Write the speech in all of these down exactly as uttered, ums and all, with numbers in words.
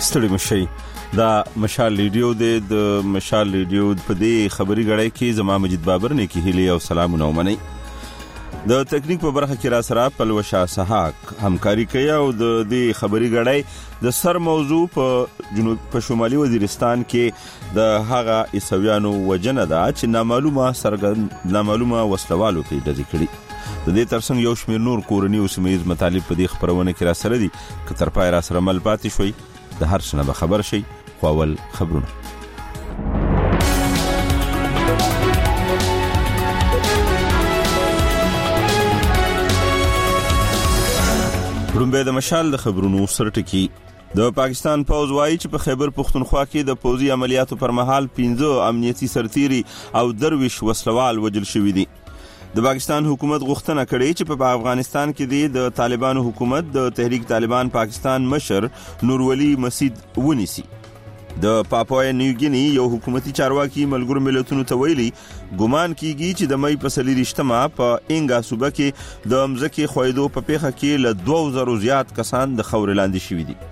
ستړي مشي دا مشال ریډیو د مشال ریډیو په دې خبري غړې کې زما مجید بابر نه کې هلي او سلامونه ومني د تکنیک په برخه کې را سره پلوشا سحاق همکاري کوي او د دې خبري غړې د سر موضوع په جنوب په شمالي وزیرستان کې د هغه عیسویانو وجنه ده چې نامعلومه سرګن نامعلومه وسلوالو کې ډزې کړي د دې ترڅنګ یو شمېر نور کورنی او سیمایي مطالب په دې خبرونه کې را سره دي که تر پای را سره مل پاتې شوي د هر څه نه خبر شي خو اول خبرونه رومبه د مشال د خبرونو سرټکی د پاکستان پوز وایي چې په خیبر پختونخوا کې د پوزي عملیاتو پر مهال پنځه امنیتي سرتيري او درویش وسلوال وجل شوې دي د پاکستان حکومت غوښتنه کړې چې په افغانستان کې د طالبانو حکومت د تحریک طالبان پاکستان مشر نور ولی مسعود ونیسي د پاپویا نیوګینی یو حکومتي چارواکي ملګرو ملتونو ته ویلي ګومان کیږي چې د مې په سلیریشتما په انګا صوبه کې د امزکه خویدو په پیخه کې له دوه زره زیات کسان د خور لاندې شوي دي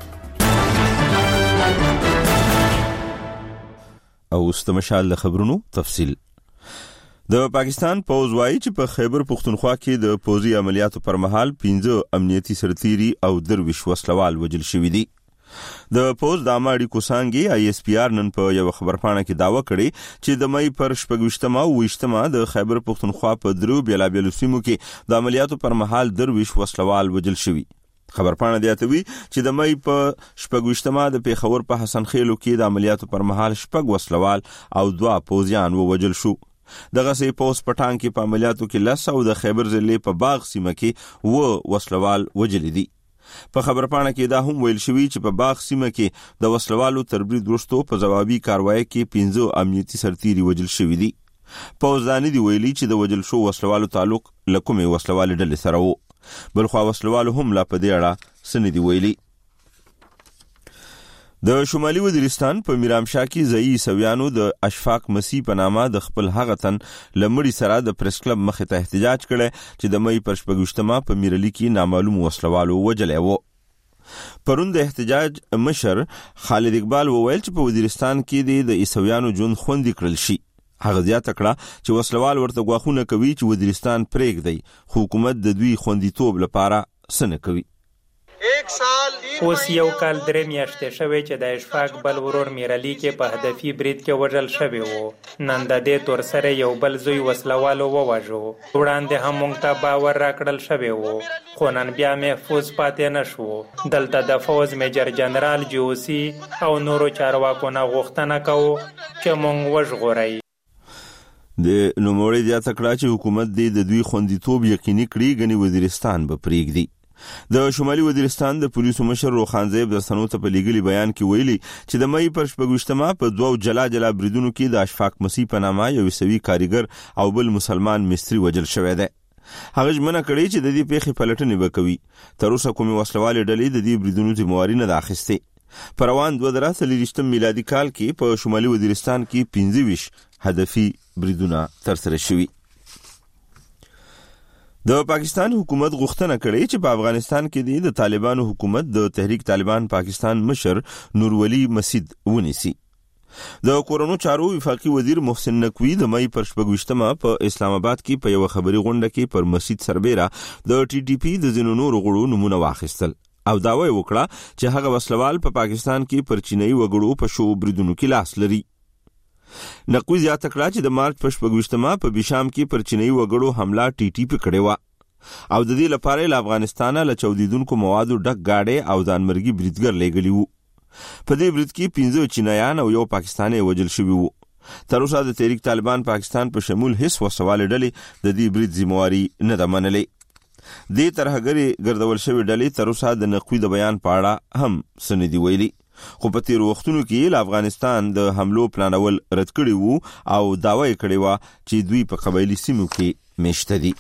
او استمشال د خبرونو تفصیل د پاکستان پوز وایي چې په خیبر پختونخوا کې د پوزي عملیاتو پر مهال پنځه امنیتي سرتيري او درویش وسلوال وجل شوي دي د پوز د اماړي کوسانګي آی اس پی آر نن په یو خبرپاڼه کې داوا کړې چې د مې پر شپږشتمه او وشتمه د خیبر پختونخوا په درو بیلابیل سیمو کې د عملیاتو پر مهال درویش وسلوال وجل شوي خبرپاڼه دیاتوي چې د مې په شپږشتمه د پیښور په حسن خیلو کې د عملیاتو پر مهال شپږ وسلوال او دوا پوزیان ووجل شو دغه سي پوس پټان کې په عملیاتو کې لس او د خیبر ضلع په باغ سیمه کې و وسلوال وجل دي په خبرپاڼه کې دا هم ویل شوی چې په باغ سیمه کې د وسلوالو تربرید وروسته په جوابي کاروایی کې پنځه امنیتي سرتيري وجل شوی دي پوزداني دی ویلي چې د وجل شو وسلوالو تعلق لکومه وسلوال ډلې سره وو بلخو وسلوالو هم لا په دې اړه سن دی ویلي د شمالي وزیرستان په میرامشاه کې ځای سویانو د اشفاق مسیح په نامه د خپل هغه تن لمړي سره د پریس کلب مخې ته احتجاج کړي چې د مې پر شپږشتمه په میرلی کې نامعلوم وسلوالو وجلې وو پرون د احتجاج مشر خالد اقبال وویل چې په وزیرستان کې د عیسویانو جون خوندې کړل شي هغه زیاته کړه چې وسلوال ورته غواخونه کوي چې وزیرستان پرېږدي حکومت د دوی خوندیتوب لپاره سن کوي ایک سال اوس یو کال درې میاشتې شوې چې د اشفاق بل ورور میرلی کې په هدفي برید کې وژل شوی وو نن د دې تور سره یو بل زوی وسلوالو وواژو وړاندې هم موږ ته باور راکړل شوی وو خو نن بیا محفوظ پاتې نشو دلته د فوز میجر جنرال جوسی او نورو چارواکو نه غوښتنه کوو چې موږ وژغورئ د نوموړي زیاته کړه چې حکومت د دوی خوندیتوب یقیني کړي غني وزیرستان به پرېږدي د شمالي وزیرستان د پولیسو مشر روخانزیب د سنوت په لیګلي بیان کې ویلي چې د مې پر شپږشتمه په دوه جلا جلا بریدونو کې د اشفاق مسیح په نامه یو عیسوي کاریګر او بل مسلمان مستری وجل شوی دی هغه ژمنه کړې چې د دې پیښې پلټنې وکوي تر اوسه کومې وسلوالې ډلې د دې بریدونو ذمہواري نه اخیستې پر روان دوه زره څلوېښتم میلادي کال کې په شمالي وزیرستان کې پنځه ویشت هدفي بریدونه ترسره شوي د پاکستان حکومت غوښتنه کړې چې په افغانستان کې د طالبانو حکومت د تحریک طالبان پاکستان مشر نور ولی مسعود ونیسي د کورونو چارو وفاقي وزیر محسن نقوی د مې پر شپږشتمه په اسلام آباد کې په یو خبري غونډه کې پر مسعود سربېره د ټي ټي پی د زینونو رغړو نمونه واخیستل او داوی وکړه چې هغه وسلوال په پا پاکستان کې پر چینایي وګړو په شو بریدونو کې لاس لري نقوی زیاته کړه چې د مارچ په شپږشتمه په بشام کې پر چینایي وګړو حمله ټي ټي پی کړې و او د دې لپاره له افغانستان له چودیدونکو موادو ډک گاډي او ځانمرګي بریدګر لګلی وو په دې برید کې پنځه چینایان او یو پاکستاني وجل شوی وو تر اوسه د تحریک طالبان پاکستان په شمول هیڅ وسوال ډلې د دې برید ذمہواري نه ده منلې دې ترهګری ګرځول شوی ډلې تر اوسه د نقوی د بیان په اړه هم سندې ویلي خو په تیر وختونو کې له افغانستان د حملو پلانول رد کړي وو او داوی کړي و چې دوی په قبایلی سیمو کې میشته دي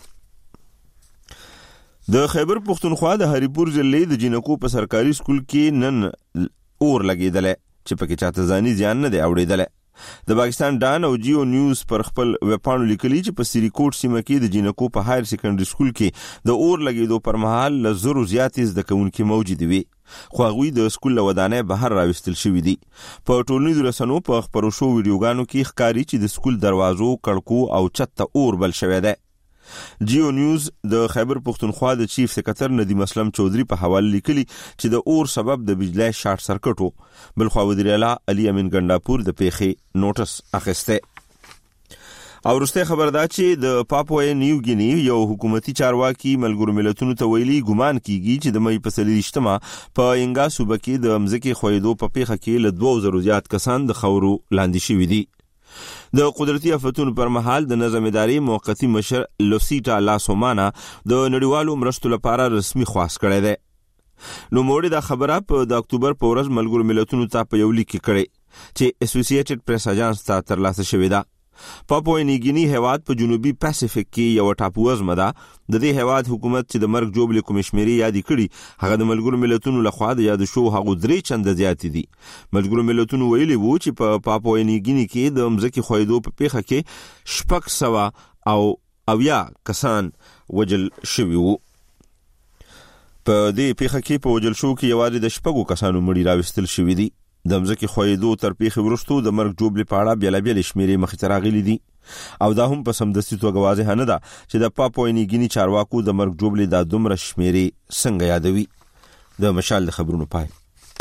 د خیبر پختونخوا د هریپور ضلع د جنکو په سرکاري سکول کې نن اور لګیدل چې پکې چاته ځاني زیان نه دی اوریدل د پاکستان ډان او جیو نیوز پر خپل ویبپاڼو لیکلي چې په سریکوټ سیمه کې د جنکو په هایر سیکنډري سکول کې د اور لګیدو پر مهال له زرو زیاتې زده کوونکي موجود وي خو هغوی د سکول له ودانۍ بهر راوستل شوي دي. په ټولنیزو رسنیو په خپرو شوو ویډیوګانو کې ښکاري چې د سکول دروازو، کړکو او چت ته اور بل شوی دی. جیو نیوز د خیبر پختونخوا د چیف سکرټر ندیم اسلم چودھری په حواله لیکلي چې د اور سبب د بجلی شارټ سرکټ و. بلخوا وزیر اعلی علي امین ګنډاپور د پیښې نوټس اخیسته. او وروسته خبر ده چې د پاپوې نیو ګینی یو حکومتي چارواکي ملګرو ملتونو ته ویلي ګمان کیږي چې د مې په څلوېښتمه په انګا صوبه کې د مځکې خویدو په پیښه کې له دوه زرو زیات کسان د خاورو لاندې شوي دي. د قدرتي آفتونو پر مهال د نظم ادارې موقتی مشر لوسیټا لاسومانا د نړیوالو مرستو لپاره رسمي خواست کړی دی. نو موږ دا خبره په د اکتوبر په ورځ ملګرو ملتونو ته په یو لیک کې کړې چې اسوسییټډ پریس اژانس ته ترلاسه شوې ده. پاپوې نیو ګینی هیواد په جنوبي پیسفیک کې یو ټاپووزمه ده. د دې هیواد حکومت چې د مرګ جوړې کوم شمیرې یاد کړي هغه د ملګرو ملتونو لخوا د یاد شو هغه درې چنده زیات دي. ملګرو ملتونو ویلي وو چې په پاپوې نیو ګینی کې د مځکې خویدو په پیښه کې شپږ سوه او اویا کسان وجل شوي وو. په دې پیښه کې په وجل شو کې یوازې د شپږو کسانو مړي راوستل شوي دي. د مځکې خویدو تر پیښې وروسته د مرګ جوړې په اړه بیلابیل شمیرې مخې ته راغلي دي او دا هم په سمدستي توګه واضح نه ده چې د پاپوې نیو ګینی چارواکو د مرګ جوړې د دومره شمیرې څنګه یادوي. د مشال د خبرونو پای.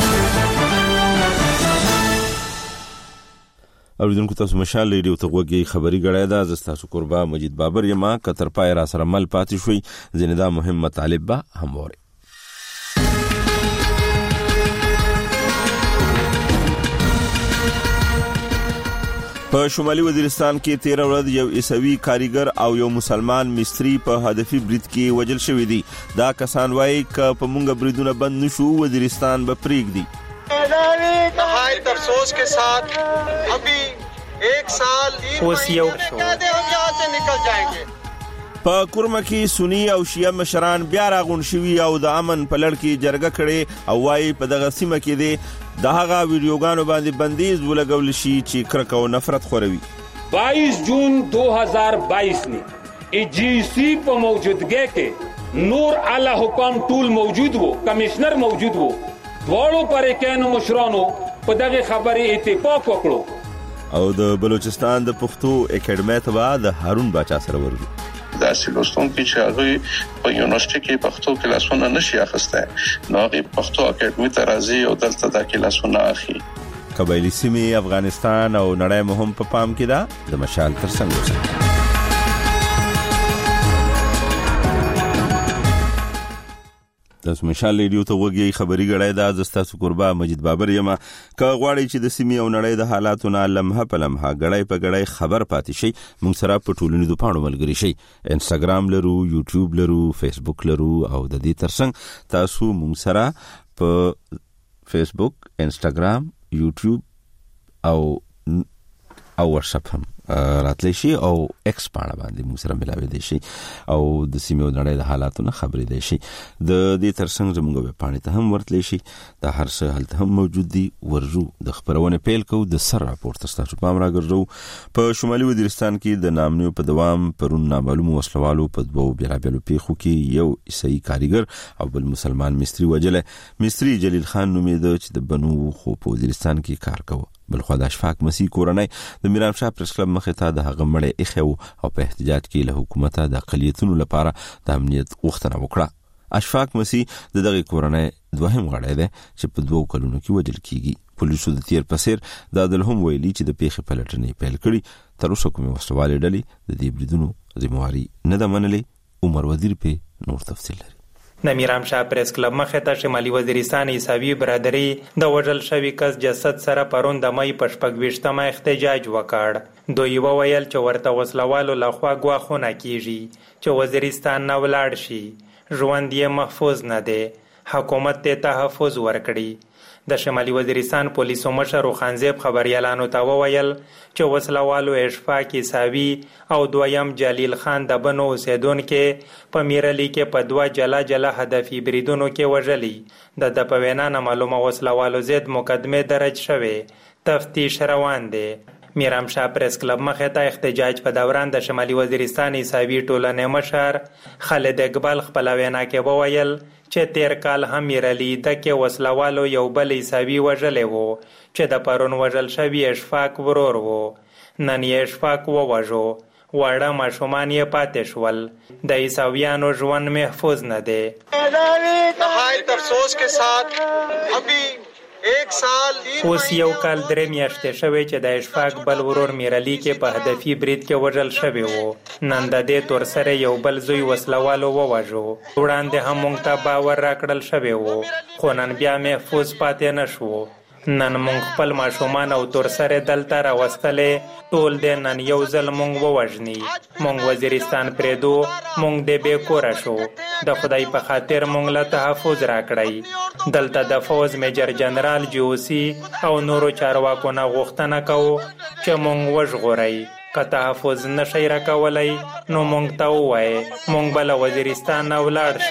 اوریدونکو تاسو مشال ریډیو ته غوږی خبري غړای دا ز تاسو قربا مجید بابر یما کتر پای را سره مل پاتې شوي زنده مهم مطالب به هم وره. په شمالي وزیرستان کې تیره ورځ یو عیسوي کاریګر او یو مسلمان مستری په هدفي برید کې وژل شوي دي. دا کسان وایي که په مونږ بریدونه بند نشو وزیرستان به پریږدي. نهایت افسوس के साथ अभी एक साल اوس یو شو हम यहाँ से निकल जाएंगे. په کورمه کې سنی او شیعه مشران بیا راغون شوي او د امن په لړ کې جرګه کړي او وايي په دغه سیمه کې دی د هغه ویډیوګانو باندې بندیز ولګول شي چې کرکه او نفرت خوروي. बाईस जून दो हज़ार बाईस ने एजीसी په موجودګۍ کې نور اعلی حکام ټول موجود وو، کمشنر موجود وو. دواړو پریکانو مشرانو په دغه خبرې اتفاق وکړو او د بلوچستان د پښتو اکیډمۍ ته د هارون باچا سره ورغلو. دا سیلوستون کې چې هغه په یونیورسيټي کې پښتو کلاسونه نشي اخیسته نو هغه پښتو اکیډمي ته راځي او دلته د کلاسونه اخلي. قبایلی سیمې افغانستان او نړۍ مهم په پام کې ده. د مشال ترڅنګ اوسه. تاسو مشال ریډیو ته وګورئ خبري غړای دا ز تاسو قربا مجید بابر یما که غواړئ چې د سیمې او نړۍ د حالاتو نه لمحه په لمحه غړای په غړای خبر پاتې شي موږ سره په ټولنیزو پاڼو ملګری شي. انستګرام لرو، یوټیوب لرو، فیسبوک لرو او د دې ترڅنګ تاسو موږ سره په فیسبوک، انستګرام، یوټیوب او او واتساپ هم راتلی شي او ایکس پاڼه باندې موږ سره ملاوي دي شي او د سیمې او نړۍ د حالاتو نه خبرې دي شي. د دې ترڅنګ زموږ په پاڼه ته هم ورتلی شي. دا هر څه هلته هم موجود دي. ورجو د خبرونه پیل کو د سر راپورټ تاسو پام راګرځو. په شمالي وزیرستان کې د نامنیو په دوام پرون نامعلوم وسلوالو په دوو بیلابیلو پیښو کې یو عیسائی کاریګر او بل مسلمان مستری وجله. مستری جلیل خان نومېده چې د بنو خو په وزیرستان کې کار کاوه. بلخوا د اشفاق مسیح کورنۍ د میران شاه پریس کلب مخې ته د هغه مړی ایښی او په احتجاج کې له حکومته د اقلیتونو لپاره د امنیت غوښتنه وکړه. اشفاق مسیح د دغه کورنۍ دوهم غړی دی چې په دوو کلونو کې وژل کیږي. پولیسو د تیر پسیر د عدل هم ویلي چې د پیښې پلټنې پیل کړي. تر اوسه کومې وسلوالې ډلې د دې بریدونو ذمہواري نه ده منلې. عمر وزیر په نور تفصیل لري. د میرام شاه پریس کلب مخې ته شمالي وزیرستان عیسوي برادري د وژل شوي کس جسد سره پرون د مې په شپږ ویشتمه احتجاج وکړ. دوی وویل چې ورته وسلوالو لخوا ګواښونه کیږي چې وزیرستان نه ولاړ شي. ژوند یې محفوظ نه دی. حکومت ته تحفظ ورکړي. د شمالي وزیرستان پولیسو مشر خانزیب خبريالانو ته وویل چې وسلوالو اشفاق عیسوي او دویم جلیل خان د بنو اوسیدونکو په میرلی کې په دوا جلا جلا هدفي بریدونو کې وژلي. د د په وینا نه معلومه وسلوالو ضد مقدمه درج شوه. تفتیش روان دی. میرام شاه پریس کلب مخې ته احتجاج په دوران د شمالي وزیرستان عیساوي ټولنې مشر خالد اقبال خپل وینا کې وویل چې تیر کال هم میرعلي دکې وسلوالو یو بل عیساوي وژلی و چې د پرون وژل شوي اشفاق ورور و. نن یې اشفاق ووژو، واړه ماشومان یې پاتې شول. د عیساویانو ژوند محفوظ نه دی. نهایت افسوس کے ساتھ ابھی ایک سال اوس یو کال درې میاشتې شوی چې د اشفاق بل ورور میرعلي کې په هدفي برید کې وژل شوی و. نن د دې تور سره یو بل زوی وسلوالو ووژو. وړاندې هم موږ ته باور راکړل شوی و، خو نن بیا محفوظ پاتې نه شو. نن مونږ خپل ماشومان او تور سره دلته راوستلې، ټول دې نن یو ځل مونږ ووژني. مونږ وزیرستان پرېدو، مونږ دې بې کوره شو. د خدای په خاطر مونږ له تحفظ راکړئ. دلته د فوز میجر جنرال جیوسي او نورو چارواکو نه غوښتنه کوو چې مونږ وژغورئ. که تحفظ نشئ راکولی نو مونږ ته ووایئ، مونږ به له وزیرستان نه ولاړ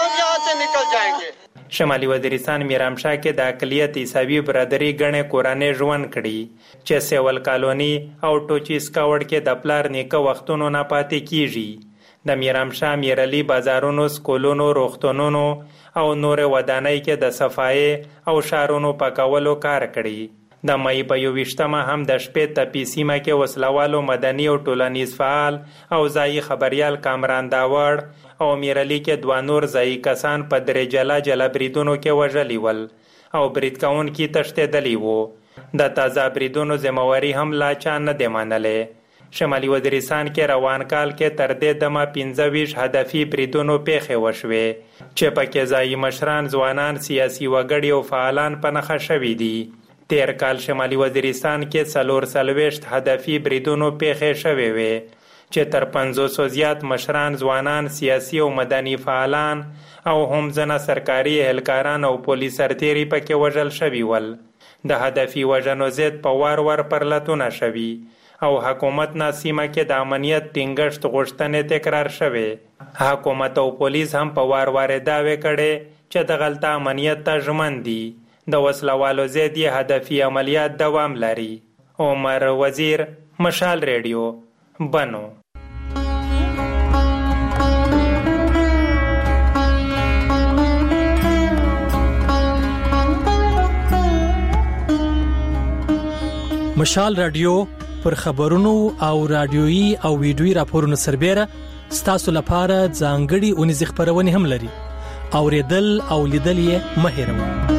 شو. شمالي وزیرستان میرام شاه کې د اقلیت عیساوي برادري ګڼې کورنۍ ژوند کړي چې سیول کالوني او ټوچي سکاوډ کې د پلار نیکه وختونو نه پاتې کیږي. د میرام شاه میرعلي بازارونو، سکولونو، روغتونونو او نور ودانۍ کې د صفایي او شارونو پاکولو کار کړي. د مئی په یوویشتمه هم د شپې تپې سیمه کې وسلوالو مدني او ټولنیز فعال او ځایي خبریال کامران داوړ او میرعلي کې دوه نور ځایي کسان په درې جلا جلا بریدونو کې وژلي ول او برید کوونکي تښتېدلي وو. د تازه بریدونو ذمهواري هم لا چا نه دی منلی. شمالي وزیرستان کې روان کال کې تر دې دمه پنځه ویشت هدفي بریدونو پیښې وشوې چې پکې ځایي مشران، ځوانان، سیاسي وګړي او فعالان په نښه شوي دي. تیر کال شمالي وزیرستان کې څلور څلوېښت هدفي بریدونو پیښې شوې وې چې تر پنځوسو زیات مشران، ځوانان، سیاسي او مدني فعالان او هم ځنه سرکاري اهلکاران او پولیس سرتیري پکې وژل شوي ول. د هدفي وژنو ضد په وار وار پرلتونه شوي او حکومت نه سیمه کې د امنیت ټینګښت غوښتنې تکرار شوې. حکومت او پولیس هم په وار وار دعوې کړې چې د غلطه امنیت ته ژمن دي. د وسلوالو ضد یې هدفي عملیات دوام لري. عمر وزیر، مشال ریډیو، بنو. مشال رادیو پر خبرونو او رادیويي او ویډیويي راپورونو سربېره ستاسو لپاره ځانګړي اونیز خبرونه هم لري. اوریدل او لیدل یې مه هېروئ.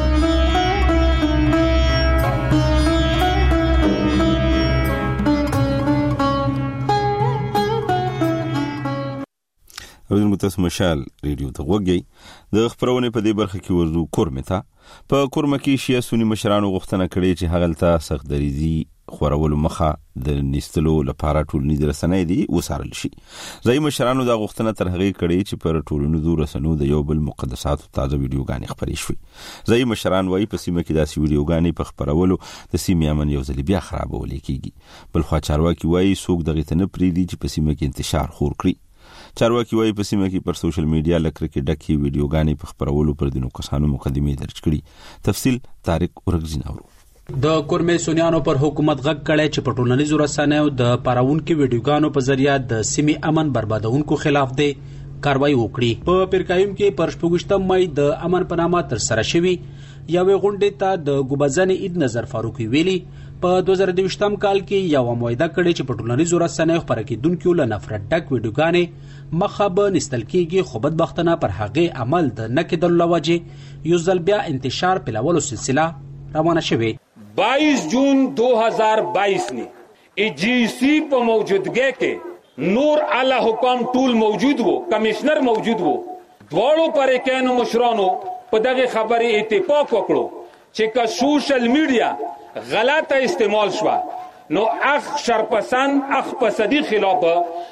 اوس متس مشال ریډیو ته وګورئ. د خبرونه په دې برخه کې ورزو کورمه ته په کورمه کې شیا سونی مشرانو غوښتنه کړې چې هغلته سخت دریزي خورولو مخه د نستلو لپاره ټولنیز رسنۍ دي وسارل شي. ځای مشرانو دا غوښتنه تر هغه کړې چې پر ټولنیزو رسنیو د یو بل مقدساتو تازه ویډیوګانې خبرې شوې. ځای مشران وايي په سیمه کې داسې ویډیوګانې په خبرولو د سیمې امن یو ځل بیا خرابول کېږي. بل خو چارواکي وايي څوک دغه ته نه پریدي چې په سیمه کې انتشار خور کړي. چارواکي وايي په سیمه کې پر سوشل میډیا لکه کې ډکې ویډیوګانې په خبرولو پر دینو کسانو مقدمه درج کړي. تفصیل طارق ورغزیناورو. د کورمې سونیانو پر حکومت غږ کړی چې په ټولنیزو رسنیو د پاراونکو ویډیوګانو په ذریعہ د سیمې امن بربادونکو خلاف دی کاروایی وکړي. په پیرکایم کې پر شپږم مئی د امن په نامه تر سره شوی یوې غونډې ته د ګوبزن عید نظر فاروقي ویلي په دوه زره دویشتم کال کې یو موعده کړې چې په ټولنیزو رسنیو خبره کېدونکو له نفرت ډک ویډیوګانې مخه به نستل کېږي، خو بدبختانه پر هغې عمل د نه کېدلو له وجې یو ځل بیا انتشار پیلولو سلسله روانه شوې. बाईस जून दो हजार बाईस ने जीसी पर मौजूदगी के नूर आला हुकाम टूल मौजूद वो, कमिश्नर मौजूद वो, द्वारों पर एकैन मुशरानो पदगे खबरी इत्तेफाक वकड़ो चेका सोशल मीडिया गलत इस्तेमाल शवा नो अख शरपसंद अख पसदी खिलाफ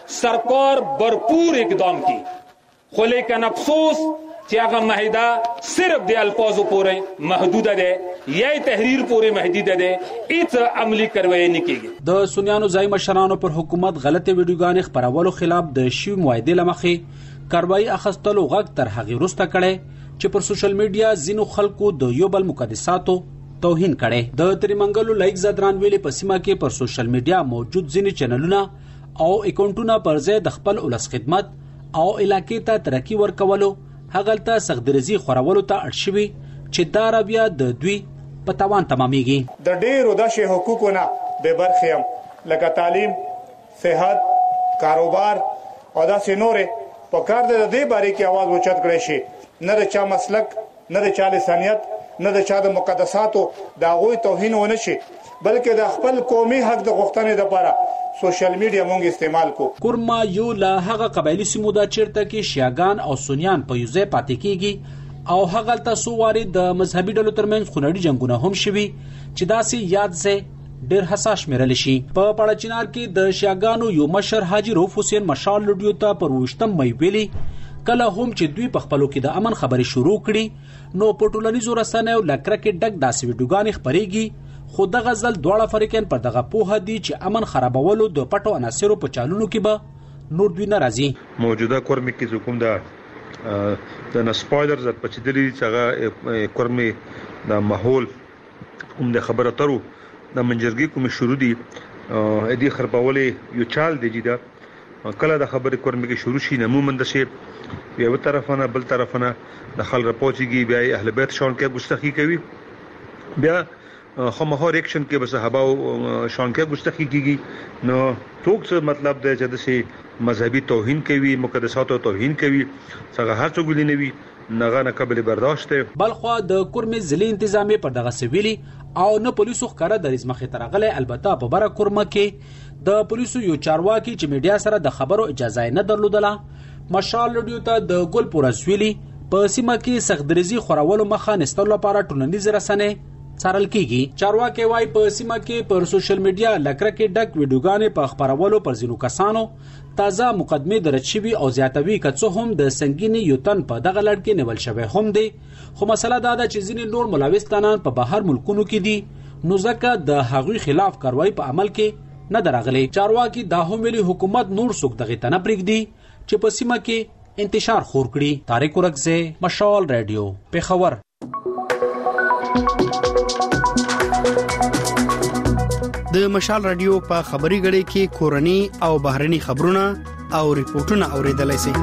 सरकार भरपूर इकदाम की. खो लेकिन अफसोस چې هغه معاهده صرف د الفاظو پورې محدود ده یا تحریر پورې محدود ده، هیڅ عملی کاروایی نه کیږي. د سونیانو ځای مشرانو پر حکومت غلطه ویډیوګانې خبرولو خلاف د شی موعده لمخې کاروایی اخستلو غږ تر هغه وروسته کړي چې پر سوشل میډیا زینو خلکو د یو بل مقدساتو توهین کړي. د تریمنګلو لایک زدران ویلي په سیمه کې پر سوشل میډیا موجود ځینې چینلونه او اکاونټونه پر ځای د خپل ولس خدمت او علاقې ته ترقی ورکولو هغلته سختدرزي خورولو ته اړ شوي چې دا بیا د دوی په توان تمامېږي. د ډېرو داسې حقوقونه بې برخې یم لکه تعلیم، صحت، کاروبار او داسې نورې. په کار د دې باره کې आवाज اوچت کړی شي. نه د چا مسلک، نه د چا لسانیت، نه د چا د مقدساتو د هغوی توهین ونه شي، بلکې د خپل قومي حق د غوښتنې لپاره سوشل میډیا مونږ استعمال کو. کورما یو له هغه قبایلی سیمو دا چیرته کې شیعاګان او سنیان په یو ځای پاتې کیږي او هغه تل څو واري د مذهبي ډلو ترمنځ خونړي جنگونه هم شوي چې داسې یاد ځای ډیر حساس شمیرل شي. په پړچینار کې د شیعاګانو یو مشر حاجی روف حسین مشال لډیو ته پر وشتم مې ویلي کله هم چې دوی په خپلو کې د امن خبرې شروع کړي نو په ټولنیزو رسنیو لکره کې ډک داسې ویډیوګانې خپرېږي، خو دغه ځل دواړه فریقین پر دغه پوهه دي چې امن خرابولو د پټو عناصرو په چالونو کې به نور دوی نه راځي. موجوده کورمې کې حکومت دا د سپویلرز په چدري څنګه کورمې د ماحول کوم د خبره ترو د منجرګي کوم شروع دي ا دې خربولې یو چال دی چې کله د خبرې کورمې کې شروع شي نمو مند شي یو طرفانه بل طرفانه د خل راپوچيږي بیا اهل بیت شون کې ګستخی کوي، بیا خامخور اکشن کې بس صحابه شون کې ګستخی کیږي. نو ټوک څه مطلب دی چې د سي مذهبي توهین کوي، مقدساتو توهین کوي، څنګه هر څوک ولینوي نغه نه قابل برداشت. بلخوا د کورمې ضلع انتظامی پر دغه سویلي او نه پولیسو ښکارا د رزمخه ترغله. البته په بره کورمه کې د پولیسو یو چارواکي چې میډیا سره د خبرو اجازه نه درلودله مشال لډیو ته د ګل پورسویلی په سیمه کې سختدرزي خورولو مخه نستلو لپاره ټولنیز رسنۍ څارل کیږي. چارواکي وايي په سیمه کې پر سوشل میډیا لکره کې ډک ویډیوګانې په خبرولو پر ځینو کسانو تازه مقدمه درج شوی او زیاتوي کڅو هم د سنگینی یوتن په دغه لړ کې نیول شوی هم دی. خو مسله دا ده چې ځینې نور ملاوستانان په بهر ملکونو کې دي نو ځکه د هغوی خلاف کاروایی په عمل کې نه درغلي. چارواکي دا هم ویلي حکومت نور څوک دغه ته نه پرېږدي چې په سیمه کې انتشار خور کړي. طارق ورکزه، مشال رادیو، پیښور. د مشال رادیو په خبري غړي کې کورني او بهرني خبرونه او ریپورتونه اوریدلای شئ.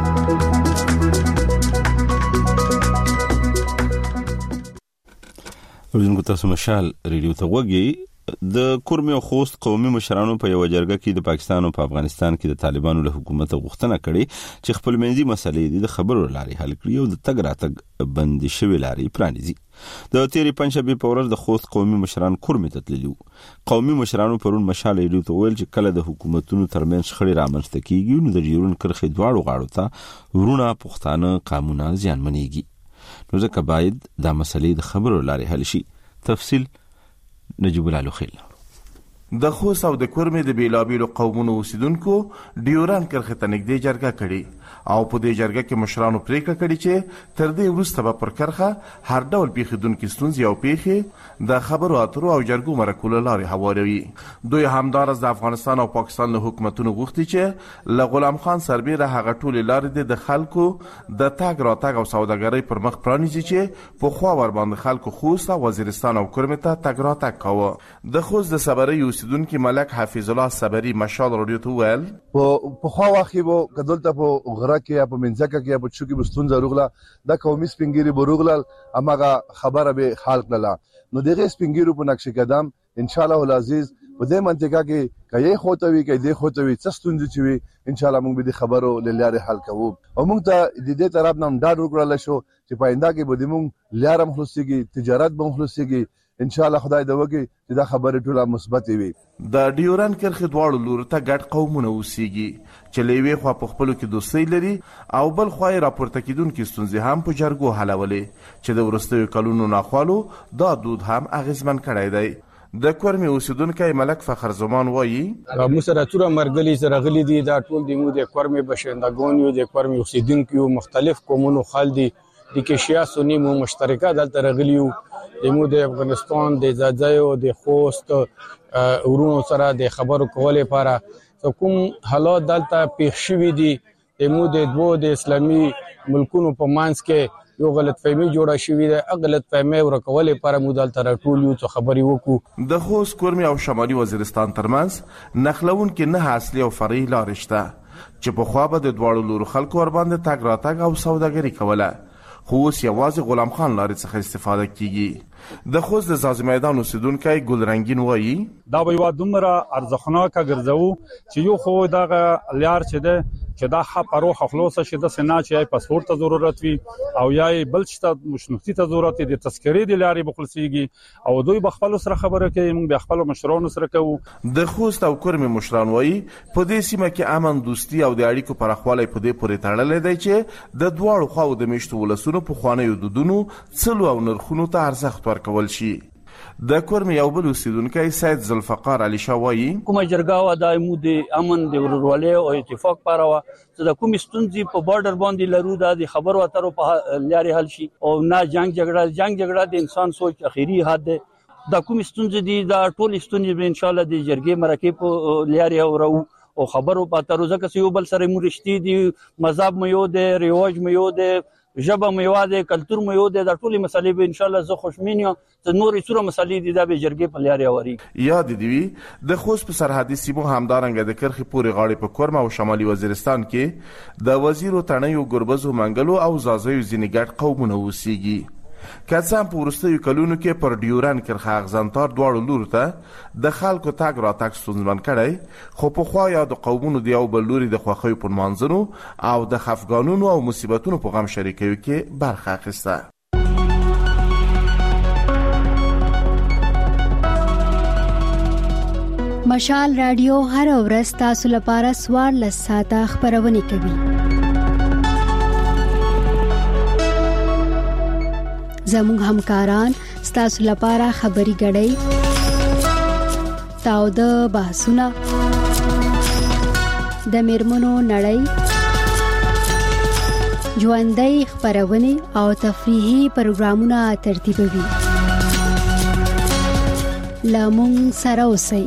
ورزنګو تاسو مشال رادیو ته وګورئ. د کورمي او خوست قومي مشرانو په یو جرګه کې د پاکستان او په افغانستان کې د طالبانو له حکومت غوښتنه کړې چې خپل منځي مسلې د خبرو لاري حل کړي او د تګ راتګ بندي شوی لاري پرانیزي. د تیری پنځشنبه په ورځ د خوست قومي مشران کورمي ته تللي. قومي مشرانو پرون مشال رادیو ته ویل چې کله د حکومتونو ترمنځ خړې رامنځته کیږي نو د جیرون کرخې دواړو غاړو ته ورونه پښتانه قانونا ځانمنېږي، نو ځکه باید دا مسلې د خبرو لاري حل شي. تفصیل نجیب الله خیل. د خوست او د کورمې د بیلابیلو قومونو اوسیدونکو ډیوران کرخه ته نږدې جرګه کړي او په دې جرګه کې مشرانو پریکړه کړې چې تر دې وروسته به پر کرخه هر ډول پیښیدونکو ستونزې او پیښې د خبرو اترو او جرګو مرکو لارې هواروي. دوی همدارس د افغانستان او پاکستان له حکومتونو غوښتي چې له غلام خان سربیره هغه ټولې لارې د خلکو د تګ راتګ او سوداګرۍ پر مخ پرانیزي چې په خوا ور باندې خلکو خوست او وزیرستان او کورمې ته تګ راتګ کاوه. د خوست د صبري اوسیدونکو ملک حفیظ الله صبري مشال رادیو ته ویل په خوا واخې وو کدلته په غره کې یا په منځکه کې یا په چوکي بستون ضرورله د قومي سپینګيري بروغلل اماغه خبره به حال کړه نو دغه سپینګيرو په نقش قدم ان شاء الله العزيز په دې منطقه کې کایې خوتوي کې دې خوتوي څستون دي چې ان شاء الله موږ به د خبرو لاره حل کوو او موږ ته د دې طرف نام ډاډ وکړل شو چې پاینده کې به موږ لاره مخلصيږي تجارت به مخلصيږي ان شاء الله خدای دې وکړي چې دا خبره ټوله مثبت وي. د ډیوران کرخې دواړو لورو ته ګډ قومونه اوسېږي چې له یوې خوا په خپلو کې دوستۍ لري او بل خوا یې راپورته کېدونکې ستونزې هم په جرګو حلولې چې د وروستیو کلونو ناخوالو دا دود هم اغېزمن کړی دی. د کورمې اوسیدونکی ملک فخر زمان وایي موږ سره څومره مرګلي سره غلي دي دا ټول د موږ د کورمې باشندګان یو د کورمې اوسیدونکو مختلف قومونو خال دي د کې شیا سنی مو مشترکه دلته راغلي یو دمو د افغانستان د زاځایو د خوست ورونو سره د خبرو کولو لپاره کوم حالات دلته پیښ شوي دي دمو د دوه د اسلامي ملکونو په منځ کې یو غلط فهمي جوړه شوې ده. غلط فهمي ورکول لپاره موږ دلته راټول یو څه خبرې وکړو. د خوست، کورمي او شمالي وزیرستان ترمنځ نښلونکي نه اصلي او فرعي لارې شته چې پخوا به د دواړو لورو خلکو ورباندې تګ راتګ او سوداګري کوله، خو اوس یوازې غلام خان لارې څخه استفاده کیږي. د خوست د ځاځي میدان اوسیدونکی ګل رنگین وایي دا به یو دومره ارزښتناکه ګرځو چې یو خو دغه لار چې ده چې دا ښه پروخه خلاصه شي د سنا چې یې پاسپورت ته ضرورت وي او یا بل څه مشنوختي ته ضرورت دي، د تذکرې د لارې بخلصيږي او دوی بخپل سره خبره کوي، موږ به خپل مشرانو سره کوو. د خوست او کورمي مشران وایي په دې سیمه کې امن، دوستي او د اړیکو پراخوالی په دې پورې تړلې دی چې د دواړو خواو د میشتو ولسونو په خوانیو دودونو، څلو او نرخونو ته ارزښت ورکول شي. د کورمي یو بل اوسیدونکی سید ذوالفقار علي شاه وایي کومه جرګه و د مو د امن د ورورولۍ او اتفاق لپاره و چې د کومې ستونزې په بارډر باندې لرو د خبرو اترو په لارې حل شي او نه جنگ جګړه جنگ جګړه د انسان سوچ اخیری حد ده. د کومې ستونزې دي د ټول ستونزې به ان شاء الله د جرګې مرکه په لارې اورو او خبرو په اترو ځکه یو بل سره مورشتي دي، مذهب مې یو د ریواج مې یو د ژبه مې یو د کلچر مې یو د ټولې مسلې به ان شاء الله زه خوشمین یم چې نورې څوره مسلې دي د جرګې په لارې اوري. یاد دی وی د خوست په سرحدي سیمو همدارنګه د کرخي پورې غاړې په کورم او شمالي وزیرستان کې د وزیرو تڼیو، ګربزو، منګلو او زازیو ځینې ګډ قومونه اوسېږي. که څه هم په وروستیو کلونو کې پر ډیورن کرښه اغزنتار دواړو لورو ته د خلکو تګ راتګ ستونزمن کړی، خو پخوا یا د قومونو د یو بل لوري د خوښیو په نمانځنو او د خفګانونو او مصیبتونو په غم شریکیو کې برخه اخیسته. مشال رادیو هر ورځ تاسو لپاره څوارلس ساعته خپرونه کوي. زموږ همکاران ستاسو لپاره خبري غړي، تاوده بحثونه، د میرمنو نړۍ، ژوندۍ خبرونه او تفریحي پروګرامونه ترتیبوي. لامون سره اوسئ.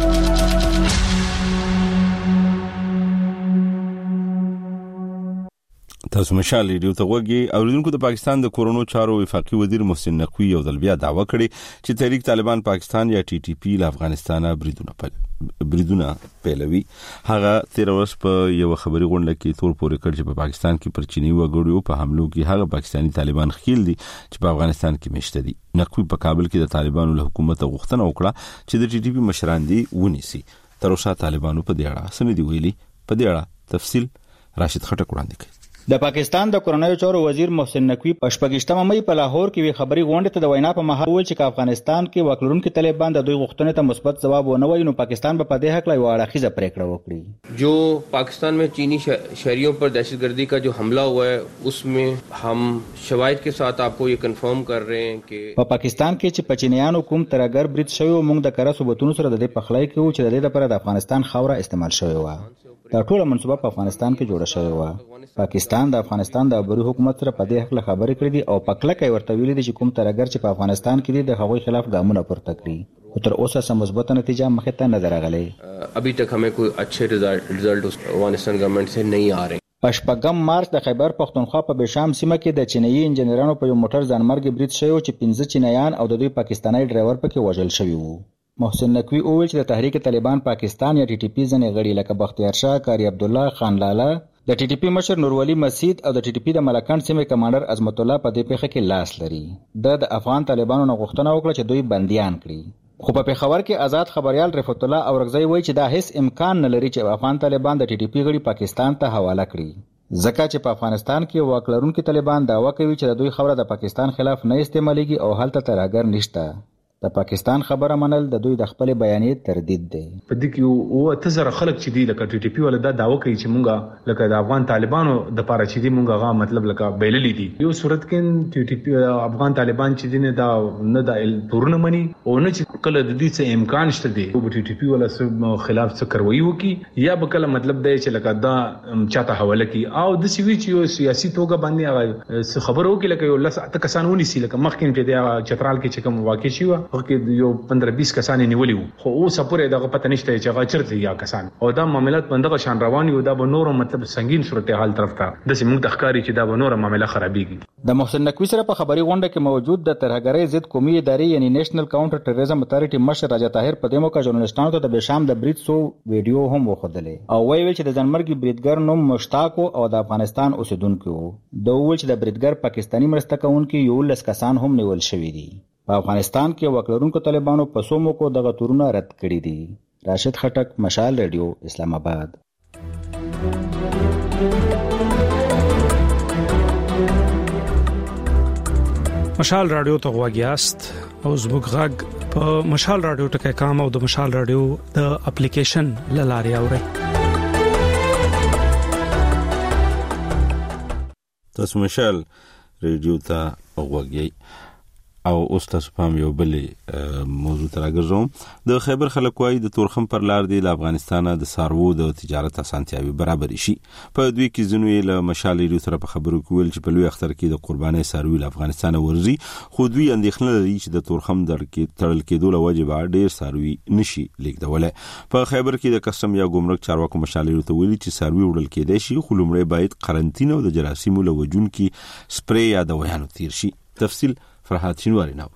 تاسو مشال ریډیو ته وګورئ. اوریدونکو د پاکستان د کورونو چارو وفاقي وزیر محسن نقوی یو ځل بیا دعوه کړې چې تحریک طالبان پاکستان یا ټي ټي پی له افغانستانه بریدونه پل بریدونه پیلوي. هغه تیر ورځ په یو خبري غونډه کې تور پورې کړ چې په پاکستان کې پر چینی وګړو په حملو کې هغه پاکستانی طالبان خیل دي چې په افغانستان کې مشته دي. نقوی په کابل کې د طالبانو له حکومت غوښتنه وکړه چې د ټي ټي پی مشران دي ونیسي. تر اوسه طالبانو په دې اړه څه نه دی ویلي. په دې اړه تفصیل راشد خټک وړاندې کوي. د پاکستان د کورنیو چارو وزیر محسن نقوی په شپږشتمه مې په لاهور کې وی خبري غونډه ته د وینا په مهال ویل چې افغانستان کې واکلرونکو طالبان د دوی غوښتنې ته مثبت ځواب ونه وایي، نو پاکستان به په دې حق لا یو اړخیزه پریکړه وکړي. جو پاکستان में चीनी शहरियों पर दहशतगर्दी का जो हमला हुआ है उसमें हम शवाहिद के साथ आपको ये कंफर्म कर रहे हैं कि په पाकिस्तान کې چې پچینیانو کوم ترګر برید شوی موږ د کره ثبوتونو سره د دې پخلای کوو چې د دې لپاره د افغانستان خوره استعمال شوی و. دا ټول منصوبه په افغانستان کې جوړه شوې و. پاکستان د افغانستان د عبوري حکومت سره په دې حق له خبرې کړې دي او پکله کوي ورته ویلي دي چې کوم ترګر چې په افغانستان کې دي د هغوی خلاف ګامونه پورته کړي، خو تر اوسه سم مثبت نتیجه مخې ته نه درغلي. ابھی تک हमें کوئی اچھے رزلٹ افغانستان گورنمنٹ سے نہیں آ رہے. په شپږم مارچ د خیبر پختونخوا په بشام سیمه کې د چینایي انجنیرانو په یو موټر ځانمرګي برید شوی چې پنځه چینایان او د دوی پاکستانی ډرایور پکې وژل شوی وو. محسن نقوی وویل چې د تحریک طالبان پاکستان یا ټي ټي پی ځنې غړي لکه بختیار شاه، کاری عبد الله، خان لالا، د ټي ټي پی مشر نورولي مسید او د ټي ټي پی د ملکند سیمې کمانډر عظمت الله په دې پیښه کې لاس لري. د افغان طالبانو نه غوښتنه وکړه چې دوی بنديان کړي، خو په پیښور کې آزاد خبريال رفعت الله اورغزی وایي چې دا هیڅ امکان نه لري چې افغان طالبان د ټي ټي پی غړي پاکستان ته حواله کړي، ځکه چې په افغانستان کې واکلرونکو طالبان دعوا کوي چې د دوی خبره د پاکستان خلاف نه استعمالېږي او هلته ترګر نشته. د پاکستان خبره منل د دوی د خپل بیانیې تردید دی. په دې کې او تزر خلک چې دی لکه ټي ټي پی ول دا داوا کوي چې مونږه لکه د افغان طالبانو د پاره چې دی مونږه غا مطلب لکه بیللې دي. یو صورت کې ټي ټي پی افغان طالبان چې دی نه دا نه د پورونه مني او نه چې کله د دې څه امکان شته دی او ټي ټي پی ول خلاف څه کاروي وکي یا به کله مطلب دی چې لکه دا چاته حواله کی او د سوي چې یو سیاسي توګه باندې خبرو کې لکه یو لس اته کسان ونیسي لکه مخکې په دې چترال کې چې کوم واقع شي هغه یو پندرہ بیس کسان نیولي وو خو اوس پورې دغه پته نشته چې هغه چرته یا کسان او دا معاملات بندغه شان روان یو دا به نور مطلب سنگین صورتحال طرف ته د سیمه د ښکاری چې دا به نور معاملې خرابېږي. د محسن نقوی سره په خبري غونډه کې موجود د ترهګرۍ ضد قومي ادارې یعنی نېشنل کاونټر ټیرریزم اتھارټي مشر راجا طاهر په دمو کې ژورنالستانو ته د بشام د بریټ سو ویډیو هم وښودلې او وایي چې د ځنمرګي بریټګر نوم مشتاق او د افغانستان اوسیدونکو وو. د ویل چې د بریټګر پاکستانی مرسته کوونکي یو لس کسان هم نیول شوي دي. په افغانستان کې وکړونکو طالبانو په سومو کو دغه تورونه رد کړي دي. راشد خټک، مشال ریډیو، اسلام آباد. مشال رادیو ته غواګیاست او زموږ غږ په مشال رادیو ټکي کام او د مشال رادیو د اپلیکیشن لاري اوري. تاسو مشال رادیو ته غواګی او اوس تاسو پام یو بلې موضوع ته راګرځوم. د خیبر خلک وايي د تورخم پر لار دی له افغانستانه د سارو د تجارت اسانتیاوي برابر شي. په دوی کې ځینو یې له مشال ریډیو سره په خبرو کې ویل چې په لوی اختر کې د قرباني ساروي له افغانستانه ورځي خو دوی اندېښنه لري چې د تورخم در کې تړل کېدو له وجې به ډېر ساروي نشي لیږدولی. په خیبر کې د کسټم یا ګمرک چارواکو مشال ریډیو ته ویلي چې ساروي وړل کېدای شي خو لومړی باید قرنطینه او د جراثیمو له وجونکي سپری یا دوايانو تیر شي. تفصیل فرحات شینواری نو.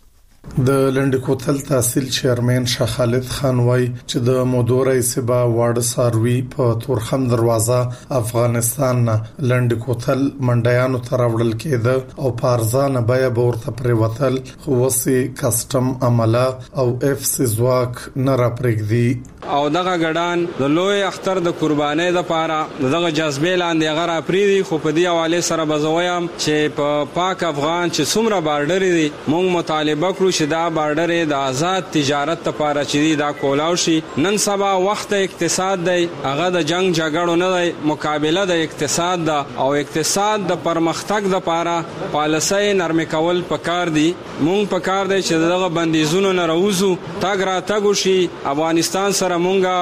د لنډ کوتل تحصیل چیرمن شاه خالد خان وای چې د مودورای سبا واړه ساروي په تورخم دروازه افغانستان نه لنډ کوتل منډیانو ته راوړل کېده او پارزانه بیا ورته پریوتل خو وسی کسٹم عمله او اف سی زواک نه را پرېږدي او دغه ګډان د لوی اختر د قربانۍ د پاره دغه جذبې لاندې غره پریدي خو په دې حواله سره بزویم چې په پا پاک افغان چې څومره بارډر دي مونږ مطالبه کړو چې دا بارډر د آزاد تجارت لپاره چې دا کولاو شي. نن سبا وخت اقتصاد دی هغه د جنگ جګړو نه دی مقابله د اقتصاد دا او اقتصاد د پرمختګ لپاره پالیسۍ نرم کول پکار دي. مونږ پکار دی چې دغه بندیزونو نه راوځو تاګ را تاګو شي افغانستان سره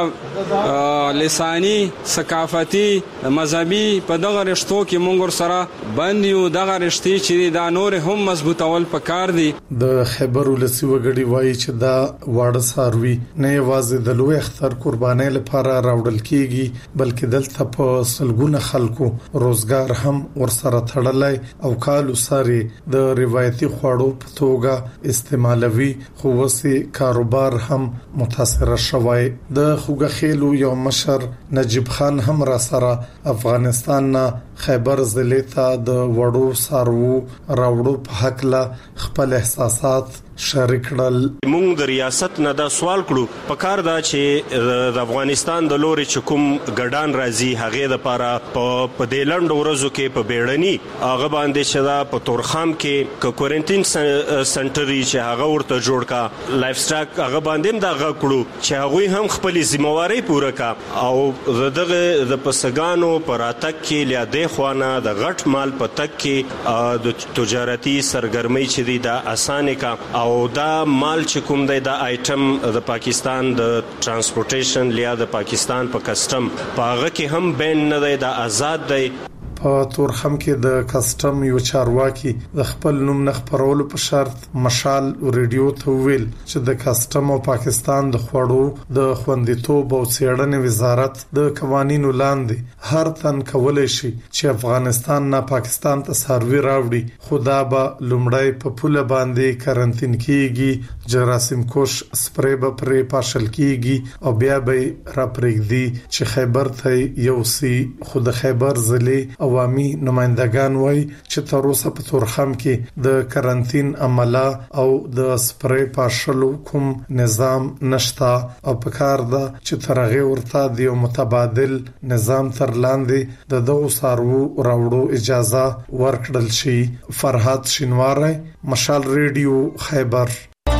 مونږه لسانی ثقافتي مذهبي په دغه رشتو کې مونږ سره باندې دغه رشتي چې دا نور هم مضبوطول پکار دي. د خیبر ولسی وګړي وایي چې دا واړه ساروي نه یوازې د لوی اختر قربانۍ لپاره راوړل کیږي بلکې دلته په سلګونه خلکو روزګار هم ورسره تړلای او کالو ساري د روایتي خوړو په توګه استعمالوي خو وسی کاروبار هم متاثر شوی. د خوګخیلو یو مشر نجیب خان هم را سره افغانستان نه خیبر ضلع ته د وړو سارو راوړو په حق له خپل احساسات شریک کړل. موږ د ریاست نه دا سوال کړو په کار دا چې د افغانستان د لوري چې کوم ګډان راځي هغه د لپاره په دلند ورځو کې په بیړني هغه باندې چې دا په تورخم کې ک کوارنټین سنټر چې هغه ورته جوړ کا لایف سټاک هغه باندې دا غ کړو چې هغه هم خپل ذمہواری پوره کا او دغه د پسګانو پراتک کې لیا د خوانه د غټ مال پتک کې د تجارتي سرګرمۍ چې دی دا اسانه کا او دا مال چې کوم دی دا آیټم د پاکستان د ترانسپورټیشن لیا د پاکستان په کسٹم پاغه کې هم بین نه دی دا آزاد دی. په تورخم کې د کسٹم یو چارواکي د خپل نوم نه خبرولو په شرط مشال ریډیو ته ویل چې د کسٹم او پاکستان د خوړو د خوندیتوب او څېړنې وزارت د قوانینو لاندې هر تن کولای شي چې افغانستان نه پاکستان ته ساروي راوړي خدا به لومړی په پوله باندې کرنټین کیږي جراثیم کوش سپری به پرې پاشل کیږي او بیا به را پرېږدي چې خیبر ته یو سی خود خیبر ضلع عوامي نمائندگان وای چې تر اوسه په تورخم کې د کرنټین عمله او د سپری پاشلو کوم نظام نشتا او په کار ده چې ترغه ورته د متبادل نظام تر لاندې د دوه سارو راوړو اجازه ورکړل شي. فرحات شینواری، مشال ریډیو، خیبر.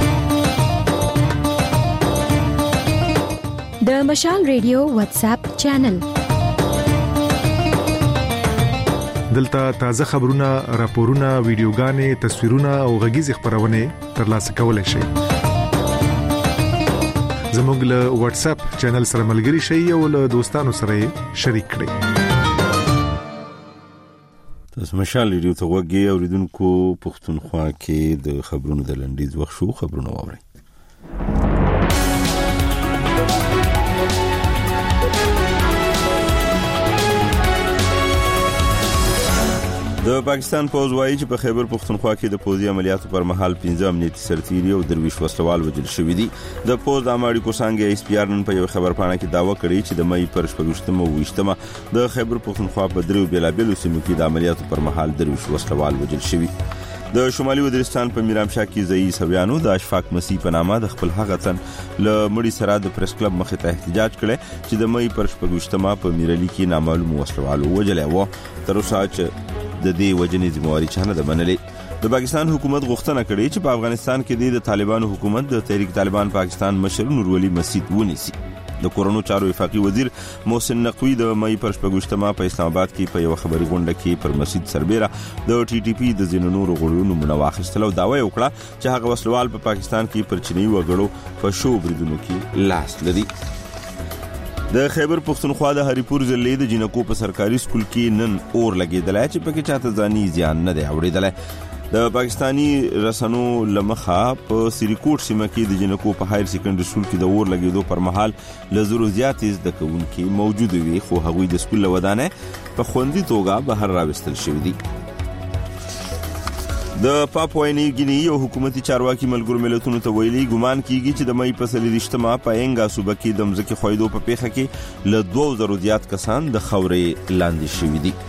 د مشال ریډیو واتس اپ چینل دلته تازه خبرونه، راپورونه، ویډیوګانې، تصویرونه او غږیز خبرونه ترلاسه کولای شئ. زموږ له واتس اپ چینل سره ملګري شئ او له دوستانو سره شریک کړئ. تاسو مشال ریډیو ته وګورئ اوریدونکو پښتونخوا کې د خبرونو د لنډیز وخت شو خبرونه واورئ. د پاکستان پوز وایي چې په خیبر پښتونخوا کې د پوزي عملیاتو پر مهال پنځه امنیتي سرتیري او درویش وسلوال وژل شوي دي. د پوز د اماړي کوسانګ ایس پی آر نن په یو خبرپاڼه کې داوا کړې چې د مې پر شپږشتمه او ویشتمه د خیبر پښتونخوا په دریو بیلابیلو سیمو کې د عملیاتو پر مهال درویش وسلوال وژل شوي. د شمالي وزیرستان په میرامشاه کې ځایي سویانو د اشفاق مسیح په نامه د خپل هغه تن له مړي سره د پریس کلب مخې ته احتجاج کړي چې د مې پر شپږشتمه په میرالي کې نامعلوم وسلوال وژل و. تر اوسه چې د دې وجنې ذمہواری چانه د منلې. د پاکستان حکومت غوښتنه کړې چې په افغانستان کې د طالبانو حکومت د تحریک طالبان پاکستان مشر نور ولي مسید ونیسي. د کورونو چارو وفاقي وزیر محسن نقوی د مې پر شپږشتمه په اسلام آباد کې په یو خبري غونډه کې پر مسید سربېره د ټي ټي پی د زینو نور غړو نمونه واخیستل او داوا وکړه چې هغه وسلوال په پاکستان کې پر چینی وګړو په شو بریدونو کې لاس لري. د خیبر پښتونخوا د هریپور ضلع د جنکو په سرکاري سکول کې نن اور لګیدلای چې پکې چاته ځاني زیان نه دی اوریدلای. د پاکستانی رسنو لمخه په سریکوټ سیمه کې د جنکو په هایر سیکنډري سکول کې د اور لګیدو پر مهال لزرو زیات زده کوونکي موجود وي خو هغوی د سکول ودانه په خوندي توګه بهر راوستل شوی دي. د پاپوای نیو ګینی یو حکومتي چارواکي ملګرو ملتونو ته ویلي ګومان کیږي چې د مې په څلوېښتمه په انګا صوبه کې د مځکې خویدو په پیښه کې له دوه زره زیات کسان د خاورې لاندې شوي دي.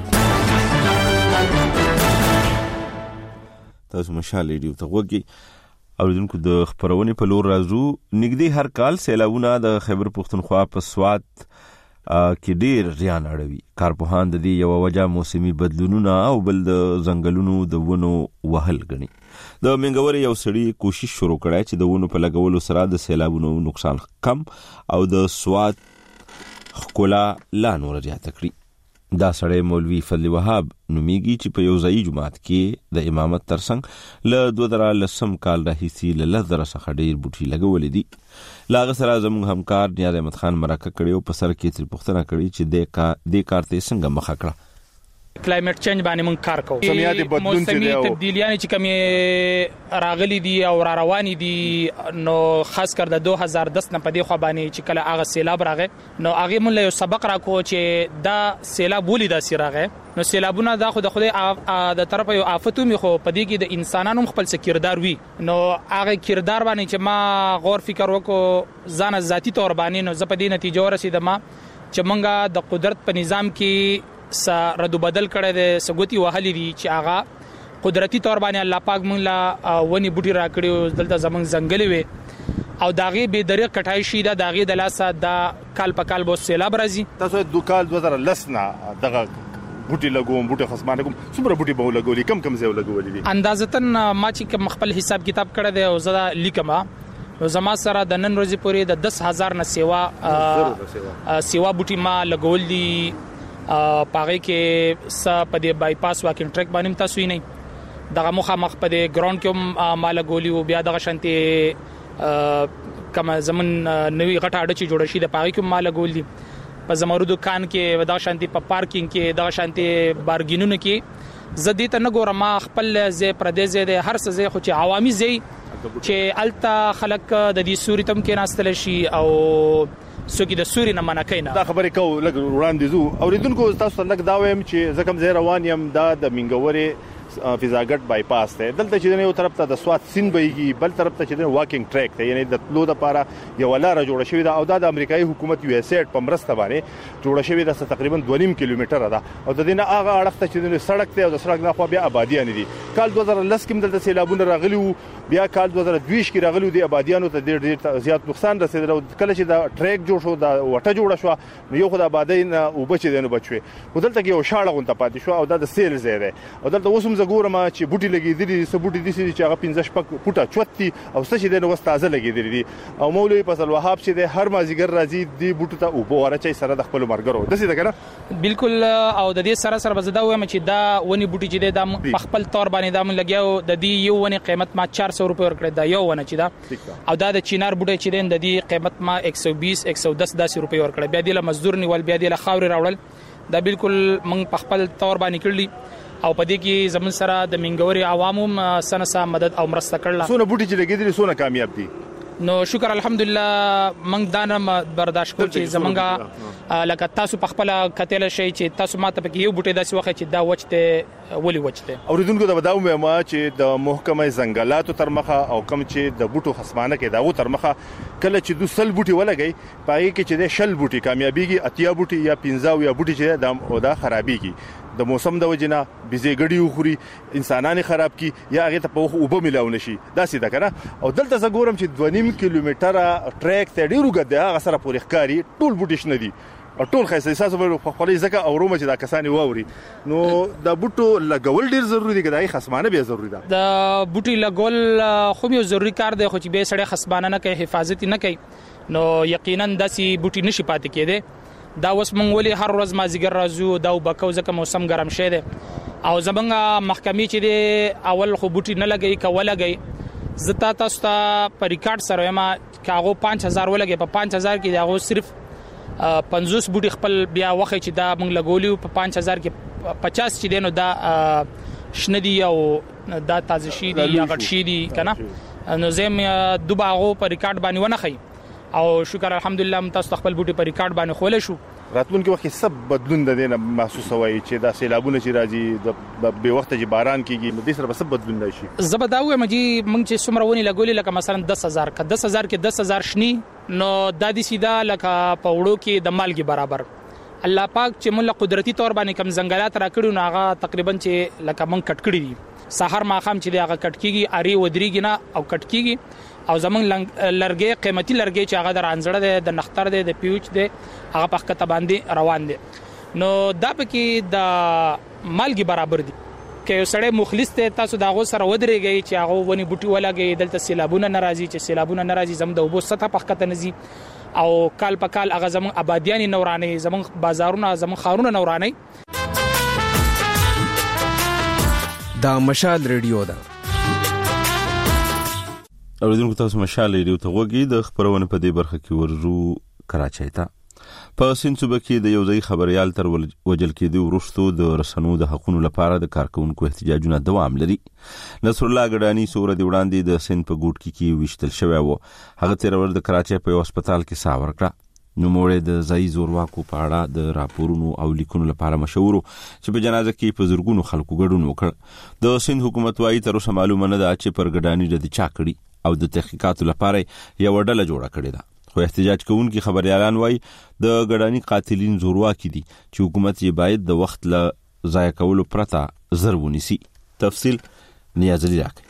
تاسو مشال ریډیو ته وګورئ اوریدونکو د خبرونې په لور راځو. نږدې هر کال سیلابونه د خیبر پښتونخوا په سوات کې ډیر زیان اړوي. کارپوهان د دې یو وجه موسمي بدلونونه او بل د ځنګلونو د ونو وهل غني. د منګوري یو سړی کوشش شروع کړای چې د ونو په لګولو سره د سیلابونو نقصان کم او د سوات خکولا لا نور زیات کړي. دا سړی مولوي فضل وهاب نومیږي چې په یو ځای جماعت کې د امامت ترڅنګ له دوه زره لسم کال راهیسې له لس زره څخه ډیر بوټي لګولې دي. لاغه سره زموږ همکار نیاز احمد خان مرکه کړي او په سر کې تر پوښتنه کړي چې د کا د کارته څنګه مخه کړه. کلایمټ چینج باندې مونږ کار کوو. سمیات بدلون چې دی او تبدیلیاں چې کومه راغلي دي او را رواني دي نو خاص کر د دوه هزار دس نه پدې خو باندې چې کله هغه سیلاب راغی نو هغه مونږ له سبق راکو چې دا سیلاب ولې دا سی راغی. نو سیلابونه دا خو د خدای د طرفه یو آفتو می خو پدې کې د انسانانو خپل کردار وي. نو هغه کردار باندې چې ما غور فکر وکړو ځان ذاتی تور باندې نو زپدې نتیجه ورسېدم چې مونږه د قدرت په نظام کې س ردو بدل کړه د سګوتی وهلې دي چې هغه قدرتي تور باندې الله پاک مونږ لا ونی بوټي راکړي دلته زمنګ ځنګل وي او داغه به دریغ کټای شي دا داغه د لاسه دا کال په کال بو سیلاب راځي. تاسو د کال دوه زره لس نه دغه بوټي لګوم بوټي خصمانه کوم څومره بوټي به لګولي کم کم ځای لګولي دي اندازتن ما چې خپل حساب کتاب کړه دی او زدا لیکما نو زما سره د نن ورځې پورې د دس هزار نه سیوا سیوا بوټي ما لګول دي. پاره کې س په دې بای پاس واکینګ ټریک باندې تاسو یې نه دغه مخه مخ په دې ګراوند کې مال ګولي او بیا دغه شانتي کما زمون نوې غټه اډه چې جوړ شي د پاره کې مال ګولي په زمرو دکان کې دغه شانتي په پارکینګ کې دغه شانتي بارګینونو کې زدي ته نه ګورم خپل زی پردیس زی هر څه زی خو چې عوامي زی چې التا خلک د دې سوري تم کې ناستل شي او سوګي د سوري نه منکینا دا خبرې کو لګ وړاندې زو اوریدونکو تاسو لګ دا وایم چې زکم زه روان یم دا د منګوري فضاګټ بای پاس ته دلته چې یو طرف ته د سوات سین بهيږي بل طرف ته چې واکینګ ټریک ته یعنی د تلو د لپاره یو لار جوړه شوې ده او دا د امریکایي حکومت یو اس ایډ په مرسته باندې جوړه شوې ده تقریبا دوه نیم کیلومتره ده او د دینه هغه اړخ ته چې د سړک ته او د سړک نه خو بیا آبادیان دي. کال دوه زره لس کې دلته سیلابونه راغلي بیا کال دوه زره دوه کې راغلي دي آبادیانو ته ډېر زیات نقصان رسیدل. کله چې دا ټریک جوړ شو دا وټه جوړه شو نو یو خدای آبادین او بچی دینو بچوي ودلته کې یو شاړه غونډه پاتې شو او دا د سیل ځای ده او دلته اوسم زګورم چې بوټي لګېدلي سه بوټي دي چې هغه پنځه شپږ فوټه چوتي او څه چې د نو تازه لګېدلي دي او مولوي فضل وهاب چې د هر مازیګر راځي دی بوټو ته او بواره چې سره د خپل مرګرو دسي ده کنه بالکل او د دې سره سره بزدا وایم چې دا ونی بوټي چې د خپل تور باندې دا من لګیاو د دې یو ونی قیمت ما چار سو روپے ورکړی دا یو ونه چې دا او دا د چینار بوټي چې د دې قیمت ما یک سو بیس یک سو دس داسې روپے ورکړی بیا د مزدور نیول بیا د خاور راوړل دا بالکل موږ په خپل تور باندې کړلی او په دې کې زمون سره د منګوري عوامو سنسا مدد او مرسته کړل. سونه بوټي چې لګیدل سونه کامیاب دي. نو شکر الحمدلله موږ دا نه برداشت کوو چې زمونږه لکه تاسو په خپل کتل شي چې تاسو ماته پکې یو بوټي داسې وخت چې دا وچته ولي وچته. اوریدونکو دا بداو ما چې د محکمه ځنګلاتو تر مخه او کم چې د بوټو خصمانه کې داغو تر مخه کله چې دو سل بوټي ولګي پای کې چې د شل بوټي کامیابیږي اتیا بوټي یا پنځه یا بوټي چې دا او دا خرابيږي د موسم د وجنه بيزي غړي وخوري انسانان خراب کی یا هغه ته په اوبه ملاو نشي دا سیده کنه. او دلته زه ګورم چې دوه نیم کیلومتره ټریک ته ډیرو غده هغه سره پورې ښکاری ټول بوټي شنه دي او ټول خاصه اساس په خپل ځکه او رومه چې دا کسانی ووري نو د بوټو لګول ډیر ضروری دي کداي خصمانه به ضروری ده. د بوټي لګول خو یو ضروری کار دی خو چې به سړی خصمانه نه کوي حفاظت نه کوي نو یقینا داسي بوټي نشي پاتې کېده. دا اوس مونږ ولې هر ورځ مازیګر راځو دا وبکو ځکه موسم ګرم شه دی او زمونږ محکمې چې دی اول خو بوټي نه لګي کوله لګي زتا تاسو ته په ریکارډ سره ما کاغو پنځه هزار ولګي په پنځه هزار کې داغو صرف پنځوس بوټي خپل بیا وخت چې دا مونږ لګولیو په پنځه هزار کې پچاس چې دینو دا شندي او دا تازه شي دي یا غټ شي دي کنه نو زم دوباغو په ریکارډ باندې ونه خي او شکر الحمدلله متاسو خپل بوټي په ریکارډ باندې خول شو. راتلونکي وخت سب بدلون د دینه محسوس وای چې دا سیلابونه چې راځي د به وخت چې باران کیږي نو د سره سب بدلون نشي. زبداوي مجي مونږ چې څومره لګولې لکه مثلا دس هزار ک دس هزار کې دس هزار شني نو د دې سیده لکه په وړو کې د مالګي برابر الله پاک چې موږ قدرتي تور باندې کم ځنګلات راکړو نو هغه تقریبا چې لکه مونږ کټ کړی دي سحر ماخام چې هغه کټ کیږي اری ودریږي نه او کټ کیږي او زمون لرګي قیمتي لرګي چې هغه در انځړه د نختر د پیوچ د هغه په خطه باندې روان دي نو دا پکې د مالګي برابر دي کې یو سړی مخلص ته تاسو داغه سره ودرېږي چې هغه ونی بوټي ولګي دلته سیلابونه ناراضي چې سیلابونه ناراضي زم د وبو سطح په خطه نزي او کال په کال هغه زمون آبادیان نورانه زمون بازارونه زمون خارونه نورانه. دا مشال ریډیو ده اوریدونکو تاسو مشال ریډیو ته وګورئ د خبرونه په دې برخه کې ورزو کراچۍ ته په سین صوبه کې د یو ځای خبريال تر وجل کې د ورستو د رسنو د حقوقو لپاره د کارکونکو احتجاجونه دوام لري. نصر الله ګډانی سور دی وړاندې د سین په ګوټ کې کې وشتل شوی وو هغه تیر ور د کراچۍ په هسپتال کې ساور کړه نو موږ د ځای زورواکو په اړه د راپورونو او لیکونو لپاره مشورو چې په جنازه کې په زورګونو خلکو ګډون وکړ. د سین حکومت وايي تر اوسه معلومه نه ده چې پر ګډانی د چا کړی او د تحقیقاتو لپاره یو ډله جوړه کړې ده خو احتجاج کوونکي خبريالان وایي د ګډانی قاتلین زورواکي دي چې حکومت یې باید د وخت له ضایع کولو پرته زر ونیسي. تفصیل نیاز علي راکړي.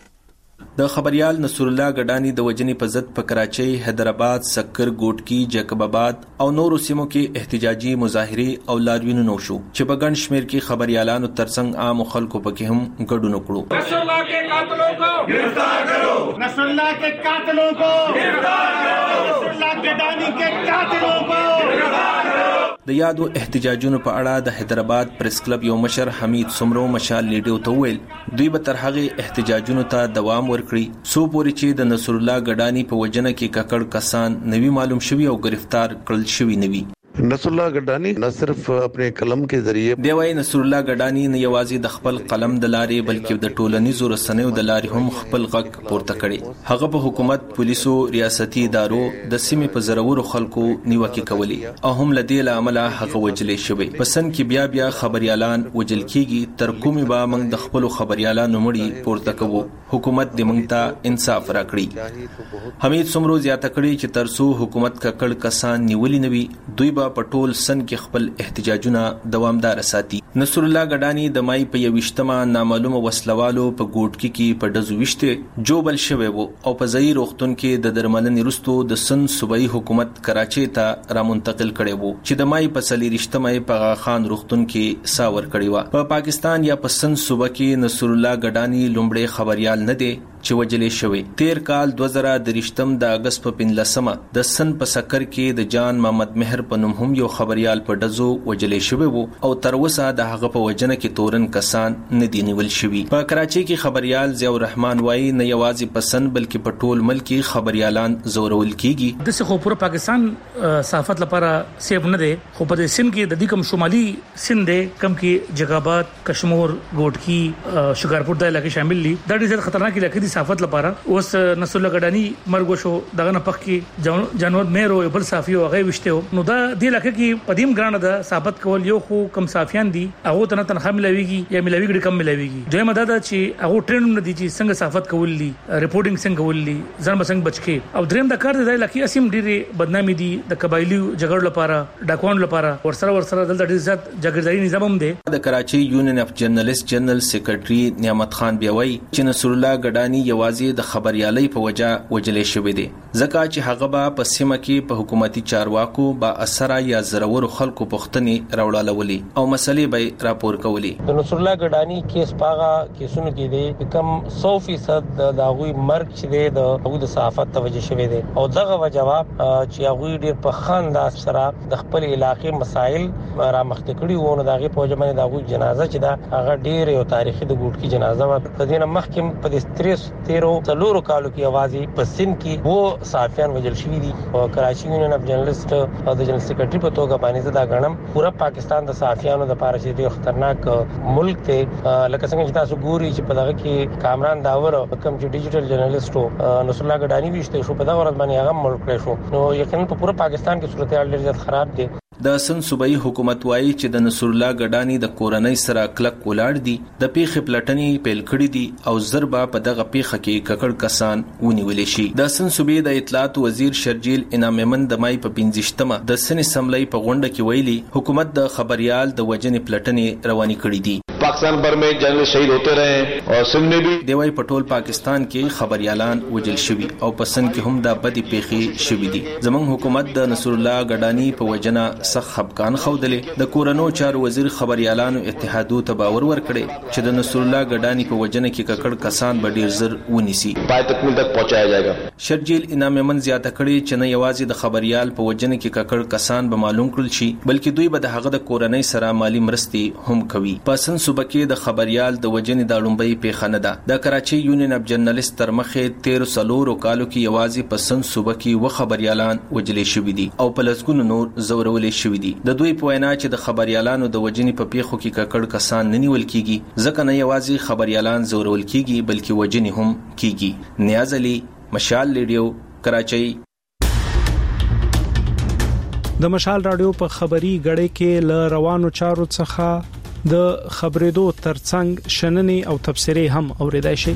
د خبريال نصر الله ګډانی د وجنې په ضد په کراچۍ، حیدرآباد، سکر، ګوټکی، جیکب آباد او نورو سیمو کې احتجاجي مظاهره او لاریونونه نو شو چې په ګڼ شمیر کې خبريالانو ترڅنګ عام خلکو پکې هم ګډون وکړو. نصر الله کے قاتلوں کو گرفتار کرو، نصر الله کے قاتلوں کو گرفتار کرو، نصر الله ګډانی کے قاتلوں کو گرفتار کرو. د یادو احتجاجونو په اړه د حیدرآباد پریس کلب یو مشر حمید سمرو مشال لیډیو ته ویل دوی به تر هغه احتجاجونو ته دوام ورکړي سو پورې چې د نصر الله ګډانی په وجنه کې ککړ کسان نوی معلوم شوی او گرفتار کړل شوی نوی. نصر الله ګډانی نه صرف خپل قلم کې ذریعہ دی وای نصر الله ګډانی نه یوازې د خپل قلم د لارې بلکې د ټولنیزو رسنیو د لارې هم خپل غږ پورته کړي. هغه په حکومت، پولیسو، ریاستي ادارو د سیمې په زرورو خلکو نیوکه کوي او هم لدی له عمله هغه وجلې شوی. پسند کې بیا بیا خبريالان وجل کیږي تر کومه به موږ د خپل خبريالانو مړي پورته کوو. حکومت دې موږ ته انصاف راکړي. حمید سمرو زیاته کړي چې ترسو حکومت ککړ کسان نیولې نوي دوی په ټول سن کې خپل احتجاجونه دوامدار ساتي. نصر الله ګډانی د مای په یوشتمه نامعلومه وسلوالو په ګوټکی کې په دزو وشته جوبل شوی وو او په ځای روختون کې د درملنې رستو د سن صوبایي حکومت کراچۍ ته را منتقل کړي وو چې د مای په سلی رښتمه په خان روختون کې ساور کړي و. په پاکستان یا په سن صوبه کې نصر الله ګډانی لومړی خبريال نه دی چې وجلې شوی. تیر کال دوه زره درېشتم د اگست په پنځلسمه د سن په سکر کې د جان محمد مهر په نوم هم یو خبريال په ډزو وجلې شوی وو او تر اوسه د هغه په وجنه کې تورن کسان نه دي نیول شوی. په کراچۍ کې خبريال ضیاء الرحمن وایي نه یوازې په سن بلکې په ټول ملک کې خبريالان زورول کیږي. د څه خو پر پاکستان صحافت لپاره سیب نه دی، خو په سند کې د دې کوم شمالي سند دی کم کې جګاباد، کشمور، ګوټکی، شکارپور د علاقې شامل دي. دا ډېر خطرناک علاقې دي صحافت لپاره. اوس نصر الله غډانی مرګ شو دغه نه پخ کې جانور مېرو بل صحافي او هغه وشته. نو دا د علاقې کې قدیم ګرانه ده صحافت کول. یو خو کم صحافیان دي هغه ته نه تنخواه ملويږي یا ملويږي کم ملويږي. دویمه دا ده چې هغه ټرینډ نه دي چې څنګه صحافت کول دي، ریپورټینګ څنګه کول دي، ځان بسنګ بچکی. او دریم د کار د علاقې اسیم ډېری بدنامي دي د قبایلی جګړو لپاره، ډاکوان لپاره ورسره ورسره دلته ډېر زیات جګړهداري نظام هم دی. د کراچي یونین اف جرنالست جنرال سیکریټري نعمت خان بیاوي چې نصر الله غډانی یوازې د خبريالۍ په وجه وجلې شوی دی ځکه چې هغه به په سیمه کې په حکومتي چارواکو با اثر یا زرور خلکو پښتني راوړلولي او مسلې به راپور کولی. د نصر الله غډانی کیس پاغه کیسونو کې دی کم سو فیصد د داغوی مرګ چې دی د هغه د صحافت توجه شوی دی او دغه جواب چې هغه ډېر په خانداس سره د خپل علاقې مسائل را مخته کړي وو. نو دغه په جمعنه دغه جنازه چې دا هغه ډېر یو تاریخي د ګوټ کی جنازه و. په دینه محکم په دستریس تیرو څلورو کالو کې اوازي په سین کې وو صحافیان وجل شوی دي. او کراچي یونین اف جرنالست او د جنرال سیکریټري په توګه باندې دا غنم پورا پاکستان د صحافیانو د لپاره چې ډېر خطرناک ملک ته لکه څنګه چې تاسو ګوري چې په دغه کې کامران داور کوم چې ډیجیټل جرنالستو نصر الله غډانی وشته شو په دغه ورځ باندې هغه ملک کړی شو. نو یقینا په پورا پاکستان کې صورتحال ډېر زیات خراب دي. د سن صوبایي حکومت وایي چې د نصر الله غډانی د کورنۍ سره کلک ولاړ دي، د پیښې پلټنې پیل کړې دي او ضربه په دغه پیښه کې ککړ کسان ونیول شي. د سن صوبې د اطلاعات وزیر شرجیل انعام من د مای په پنځشتمه د سن اسمبلی په غونډه کې ویلي حکومت د خبريال د وجنې پلټنې رواني کړې دي. पाकिस्तान भर में जर्नलिस्ट शहीद होते रहे और सिंध में भी دیوای پټول پاکستان کې خبريالان وجل شوی او پسند کې هم د بدی پیخي شوی دي. زمون حکومت د نصر الله غډانی په وجنه سخت خپګان خوندلې. د کورونو چارو وزیر خبريالانو اتحادو ته باور ورکړي چې د نصر الله غډانی په وجنه کې ککړ کسان به ډیر زر ونیسي، پای تکمیل تک پہنچایا جائے گا. شرجیل انعام من زیاته کړي چې نه یوازې د خبريال په وجنه کې ککړ کسان به معلوم کړل شي بلکې دوی به د هغه د کورنۍ سره مالی مرستې هم کوي. پسند صوبه کې د خبريال د وجنې د لومبۍ پیښه نه ده. د کراچي یونین اف جرنالست تر مخه تیر سلورو کالو کې یوازې پسند صوبه کې و خبريالان وجلې شوې دي او په لسګونو نور زورولې شوې دي. د دوی په وینا چې د خبريالانو د وجنې په پیښو کې ککړ کسان نه نیول کیږي ځکه نه یوازې خبريالان زورول کیږي بلکې وجنې هم کیږي. نیاز علي، مشال ریډیو، کراچۍ. د مشال رادیو په خبري غړې کې ل روانو چارو څخه د خبرېدو ترڅنګ شننې او تبصرې هم اوریدای شي.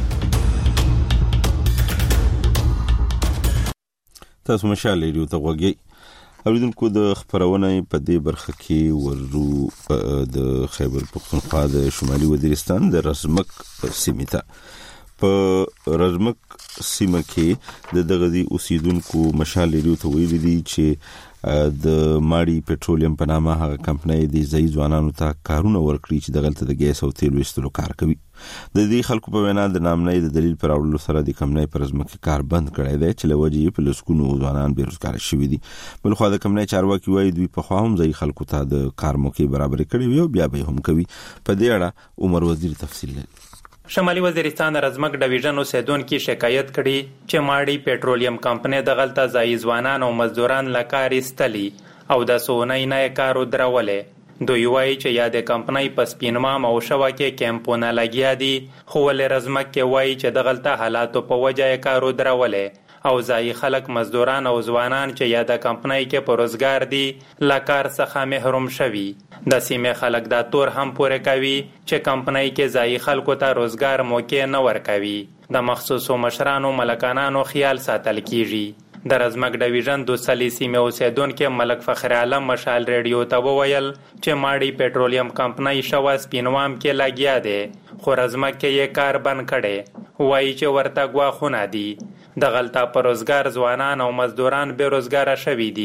تاسو مشال ریډیو ته وګورئ. اوریدونکو د خبرونه په دې برخه کې ورو د خیبر پختونخوا د شمالي وزیرستان د رزمک سیمه ته په رزمک سیمه کې د دغه دي اوسیدونکو مشال ریډیو ته ویلي دي چې د ماړی پټرولیم په نامه هغه کمپنۍ د ځای ځوانانو ته کارونه ورکړي چې دغلت د ګیس او تیل وستلو کار کوي. د دې خلکو په وینا د نامنۍ د دلیل پر اړولو سره د کمپنۍ پر ځمکه کار بند کړی دی چې لوجې په لسکونو ځوانان بیروزګار شوي دي. بل خو د کمپنۍ چارواکي وایي دوی په خوا هم ځای خلکو ته د کار موقع برابر کړي وي او بیا به هم کوي. په دې اړه عمر وزیر تفصیل لري. شمالي وزیرستان رزمک ډیویژن اوسیدونکو شکایت کړي چې ماړی پټرولیم کمپنۍ د غلطه ځای ځوانان او مزدوران لکار استلی او د سونې نه کارو درولې. دوی وایي چې یا د کمپنۍ په سپینمام او شواکه کیمپونه لګیا دي خو ول رزمک کې وایي چې د غلطه حالاتو په وجه کارو درولې او ځای خلک مزدوران او ځوانان چې یا د کمپنۍ کې په روزګار دي لکار څخه محروم شوي. د سیمې خلک دا تور هم پوره کوي چې کمپنۍ کې ځای خلکو ته روزګار موقع نه ورکوي. د مخصوصو مشرانو ملکانانو خیال ساتل کیږي. د رزمک ډیویژن د سلی سیمې اوسیدونکو ملک فخر عالم مشال ریډیو ته وویل چې ماړی پټرولیم کمپنۍ شوا سپینوام کې لګیا دی خو رزمک کې یې کار بند کړي. وایي چې ورته غواخونه دي. د غلطه پر روزګار ځوانان او مزدوران بے روزګار شوي دي.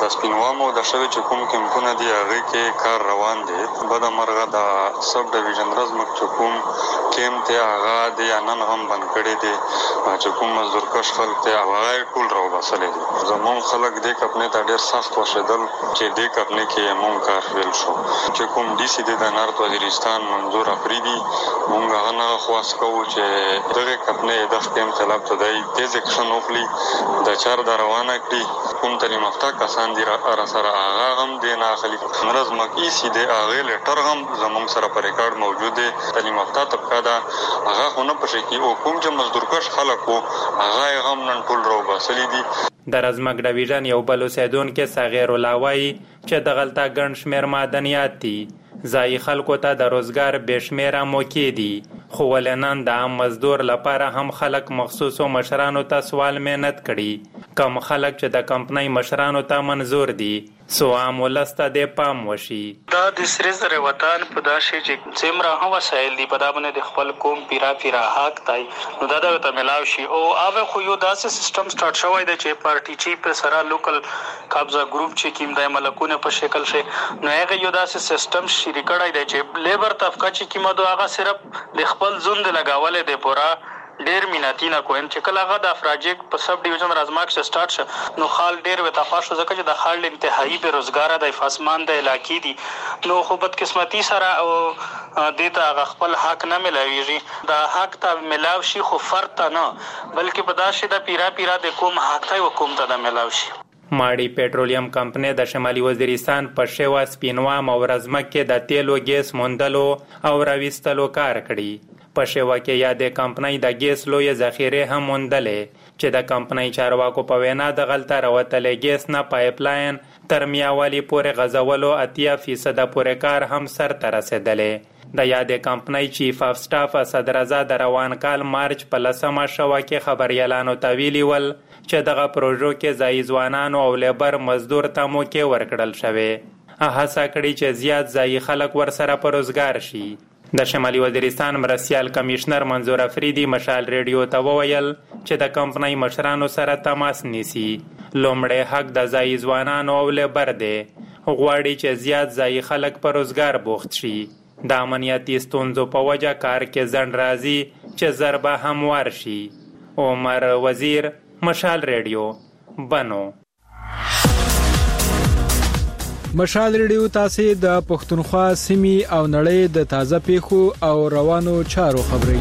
د سپینوامو د شوی چې کوم کمپونه دی هغه کې کار روان دی. بده مرغه د سب ډیویژن رزمک چې کوم کیم ته هغه دی نن هم بند کړی دی چې کوم مزدور کش خلک ته هغه ټول راو بسلې دي. زمون خلک دې کپنې ته ډېر سخت وشدل چې دې کپنې کې مونږ کار فیل شو. چې کوم ډي سي د نارت وزیرستان منظور افریدي مونږ هغه نه خواست کوو چې دغه کپنې د خپل طلب ته دی تیز اکشن وکړي د چار د روانه کړي. کوم تعلیم یافته کسان دي را سره هغه هم د نه خلی رزمک ای سی د هغه لټر هم زموږ سره په ریکارډ موجود دی. تعلیم یافته طبقه دا هغه خو نه پښې کې او کوم چې مزدور کش خلک وو هغه هم نن ټول راو بسلې دي. د رزمک ډیویژن یو بل اوسیدونکو صغیر الله وایي چې دغلته ګڼ شمېر معدنیات دي. ځایي خلکو ته د روزګار بېشمېره موقع دي خو ولې نن د عام مزدور لپاره هم خلک مخصوصو مشرانو ته سوال محنت کړي. کم خلک چې د کمپنۍ مشرانو ته منظور دي سو عام ولس ته د پام وشي. دا د سرې زره وطن په دا شی چې څومره هم وسایل دي په دا باندې د خپل قوم پیرا پیرا حق دی نو دا د تملاو شي او اوبه خو یو داسې سیستم سٹارټ شوی دی چې پارټي چی په سره لوکل قبضه ګروپ چې کیم د ملکونه په شکل شي نو هغه یو داسې سیستم شری کړای دی چې لیبر طبقه چې کیمه دوه هغه صرف د خپل ژوند لګاولې دی پورا ډیر میناتی نه کوین چې کله هغه د افراجیک په سب ډیویژن رازماک څخه سٹارټ شه نو خال ډیر وته خاصه ځکه چې د خال انتهایی به روزګار د فاسمان د علاقې دي نو خو بد قسمتي سره او د ته خپل حق نه ملويږي. د حق ته ملاو شي خو فرد ته نه بلکې په داسې د پیرا پیرا د کوم حق ته حکومت ته ملاو شي. ماړی پېټرولیم کمپنۍ د شمالي وزیرستان په شیوا سپینوام او رزمک کې د تیلو ګیس موندلو او راوستلو کار کړی. په شیوا کې یا د کمپنۍ د ګیس لوی ذخیره هم موندلې چې د کمپنۍ چارواکو په وینا د غلطه راوتلې ګیس نه پایپ لاین تر میاوالی پورې غځولو اتیا فیصد پورې کار هم سر ته رسېدلې. د یادې کمپنۍ چیف اف سټاف صدرزا د روان کال مارچ په لسمه شوه کې خبریالانو ته ویلي ول چې دغه پروژو کې ځایي ځوانانو او لیبر مزدور ته موقع ورکړل شوې. هڅه کړې چې زیات ځایي خلک ورسره په روزګار شي. د شمالي وزیرستان مرستیال کمشنر منظور افریدي مشال ریډیو ته وویل چې د کمپنۍ مشرانو سره تماس نیسي. لومړی حق د ځایي ځوانانو او لیبر دی. غواړي چې زیات ځایي خلک په روزګار بوخت شي. د امنیتي ستونزو په وجه کار کې ځنډ راځي چې ضربه هموار شي. عمر وزیر مشال ریډیو بنو. مشال ریډیو تاسو د پښتونخوا سیمې او نړۍ د تازه پیښو او روانو چارو خبري